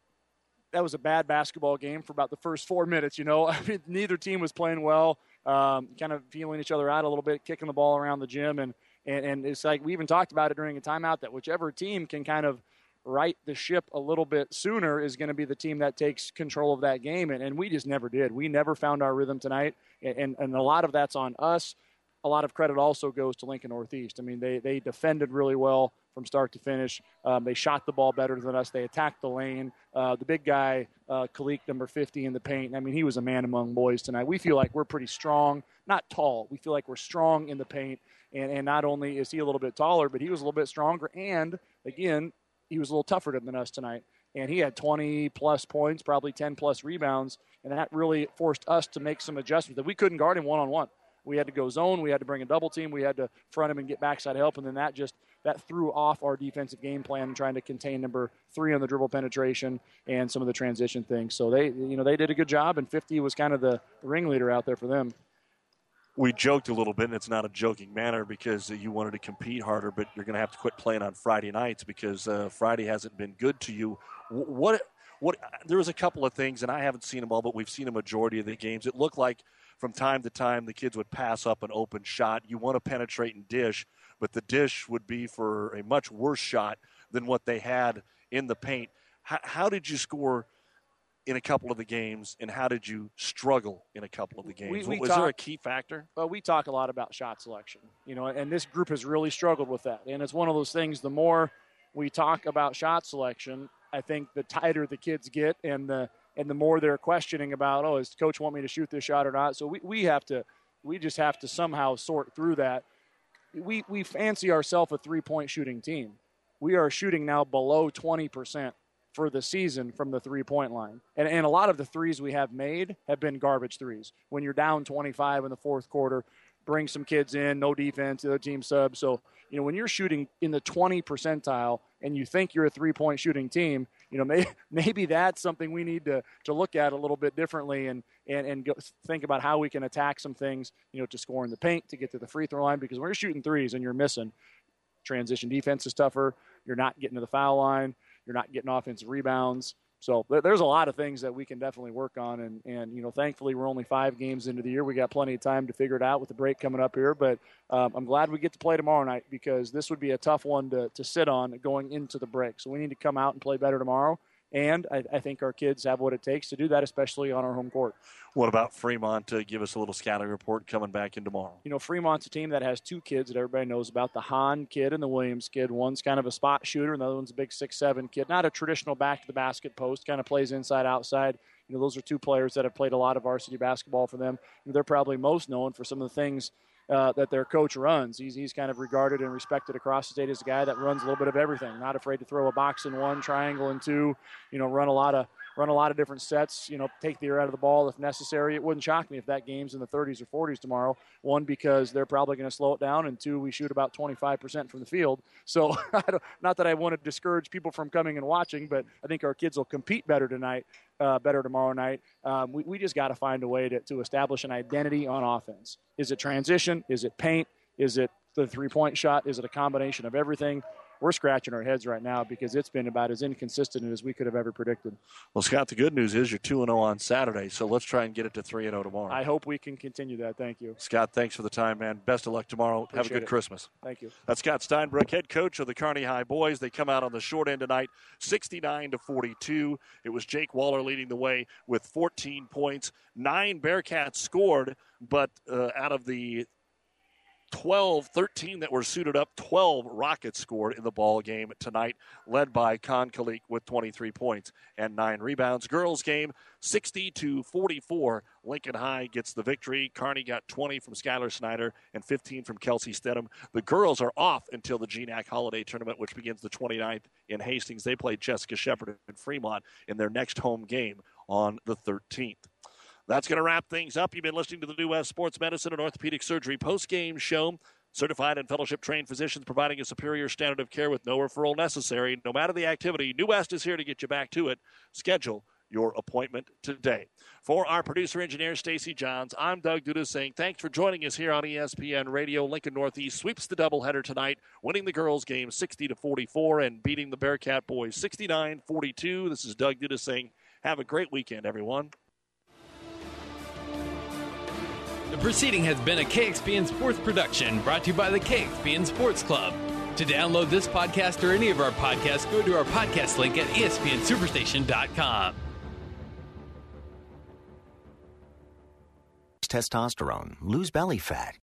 That was a bad basketball game for about the first four minutes, you know. I mean, neither team was playing well, um, kind of feeling each other out a little bit, kicking the ball around the gym. And, and, and it's like we even talked about it during a timeout that whichever team can kind of right the ship a little bit sooner is going to be the team that takes control of that game. And, and we just never did. We never found our rhythm tonight. And, and a lot of that's on us. A lot of credit also goes to Lincoln Northeast. I mean, they, they defended really well from start to finish. Um, they shot the ball better than us. They attacked the lane. Uh, the big guy, uh, Kalik, number fifty in the paint, I mean, he was a man among boys tonight. We feel like we're pretty strong, not tall. We feel like we're strong in the paint. And, and not only is he a little bit taller, but he was a little bit stronger. And, again, he was a little tougher than us tonight. And he had twenty-plus points, probably ten-plus rebounds. And that really forced us to make some adjustments that we couldn't guard him one-on-one. We had to go zone. We had to bring a double team. We had to front him and get backside help. And then that just that threw off our defensive game plan, trying to contain number three on the dribble penetration and some of the transition things. So they, you know, they did a good job, and fifty was kind of the ringleader out there for them. We joked a little bit, and it's not a joking manner because you wanted to compete harder, but you're going to have to quit playing on Friday nights because uh, Friday hasn't been good to you. What? What? There was a couple of things, and I haven't seen them all, but we've seen a majority of the games. It looked like from time to time the kids would pass up an open shot. You want to penetrate and dish, but the dish would be for a much worse shot than what they had in the paint. How, how did you score in a couple of the games, and how did you struggle in a couple of the games? We, we was talk, there a key factor? Well, we talk a lot about shot selection, you know, and this group has really struggled with that. And it's one of those things, the more we talk about shot selection, I think the tighter the kids get and the and the more they're questioning about, oh, does coach want me to shoot this shot or not? So we, we have to, we just have to somehow sort through that. We, we fancy ourselves a three-point shooting team. We are shooting now below twenty percent for the season from the three-point line. And, and a lot of the threes we have made have been garbage threes. When you're down twenty-five in the fourth quarter, bring some kids in, no defense, the other team sub. So, you know, when you're shooting in the twenty percentile and you think you're a three-point shooting team, you know, maybe, maybe that's something we need to, to look at a little bit differently and, and, and go, think about how we can attack some things, you know, to score in the paint, to get to the free throw line. Because when you're shooting threes and you're missing, transition defense is tougher. You're not getting to the foul line. You're not getting offensive rebounds. So there's a lot of things that we can definitely work on. And, and, you know, thankfully we're only five games into the year. We got plenty of time to figure it out with the break coming up here. But um, I'm glad we get to play tomorrow night because this would be a tough one to, to sit on going into the break. So we need to come out and play better tomorrow. And I, I think our kids have what it takes to do that, especially on our home court. What about Fremont? To give us a little scouting report coming back in tomorrow. You know, Fremont's a team that has two kids that everybody knows about, the Hahn kid and the Williams kid. One's kind of a spot shooter, and the other one's a big six seven kid. Not a traditional back-to-the-basket post, kind of plays inside-outside. You know, those are two players that have played a lot of varsity basketball for them. They're probably most known for some of the things Uh, that their coach runs. He's he's kind of regarded and respected across the state as a guy that runs a little bit of everything. Not afraid to throw a box in one, triangle in two. You know, run a lot of run a lot of different sets. You know, take the air out of the ball if necessary. It wouldn't shock me if that game's in the thirties or forties tomorrow. One, because they're probably going to slow it down, and two, we shoot about twenty-five percent from the field. So, I don't, not that I want to discourage people from coming and watching, but I think our kids will compete better tonight. Uh, better tomorrow night. Um, we, we just got to find a way to, to establish an identity on offense. Is it transition? Is it paint? Is it the three-point shot? Is it a combination of everything? We're scratching our heads right now because it's been about as inconsistent as we could have ever predicted. Well, Scott, the good news is you're two and oh on Saturday, so let's try and get it to three and oh tomorrow. I hope we can continue that. Thank you. Scott, thanks for the time, man. Best of luck tomorrow. Appreciate Have a good it. Christmas. Thank you. That's Scott Steinbrook, head coach of the Kearney High boys. They come out on the short end tonight, sixty-nine to forty-two. It was Jake Waller leading the way with fourteen points. Nine Bearcats scored, but uh, out of the twelve, thirteen that were suited up, twelve Rockets scored in the ball game tonight, led by Khan Khalik with twenty-three points and nine rebounds. Girls game, sixty to forty-four. Lincoln High gets the victory. Kearney got twenty from Skylar Snyder and fifteen from Kelsey Stedham. The girls are off until the G N A C Holiday Tournament, which begins the twenty-ninth in Hastings. They play Jessica Shepherd and Fremont in their next home game on the thirteenth. That's going to wrap things up. You've been listening to the New West Sports Medicine and Orthopedic Surgery post-game show. Certified and fellowship-trained physicians providing a superior standard of care with no referral necessary. No matter the activity, New West is here to get you back to it. Schedule your appointment today. For our producer-engineer, Stacy Johns, I'm Doug Duda saying thanks for joining us here on E S P N Radio. Lincoln Northeast sweeps the doubleheader tonight, winning the girls' game sixty to forty-four and beating the Bearcat boys sixty-nine forty-two. This is Doug Duda saying have a great weekend, everyone. The proceeding has been a K X P N Sports production brought to you by the K X P N Sports Club. To download this podcast or any of our podcasts, go to our podcast link at E S P N Superstation dot com. Testosterone, lose belly fat,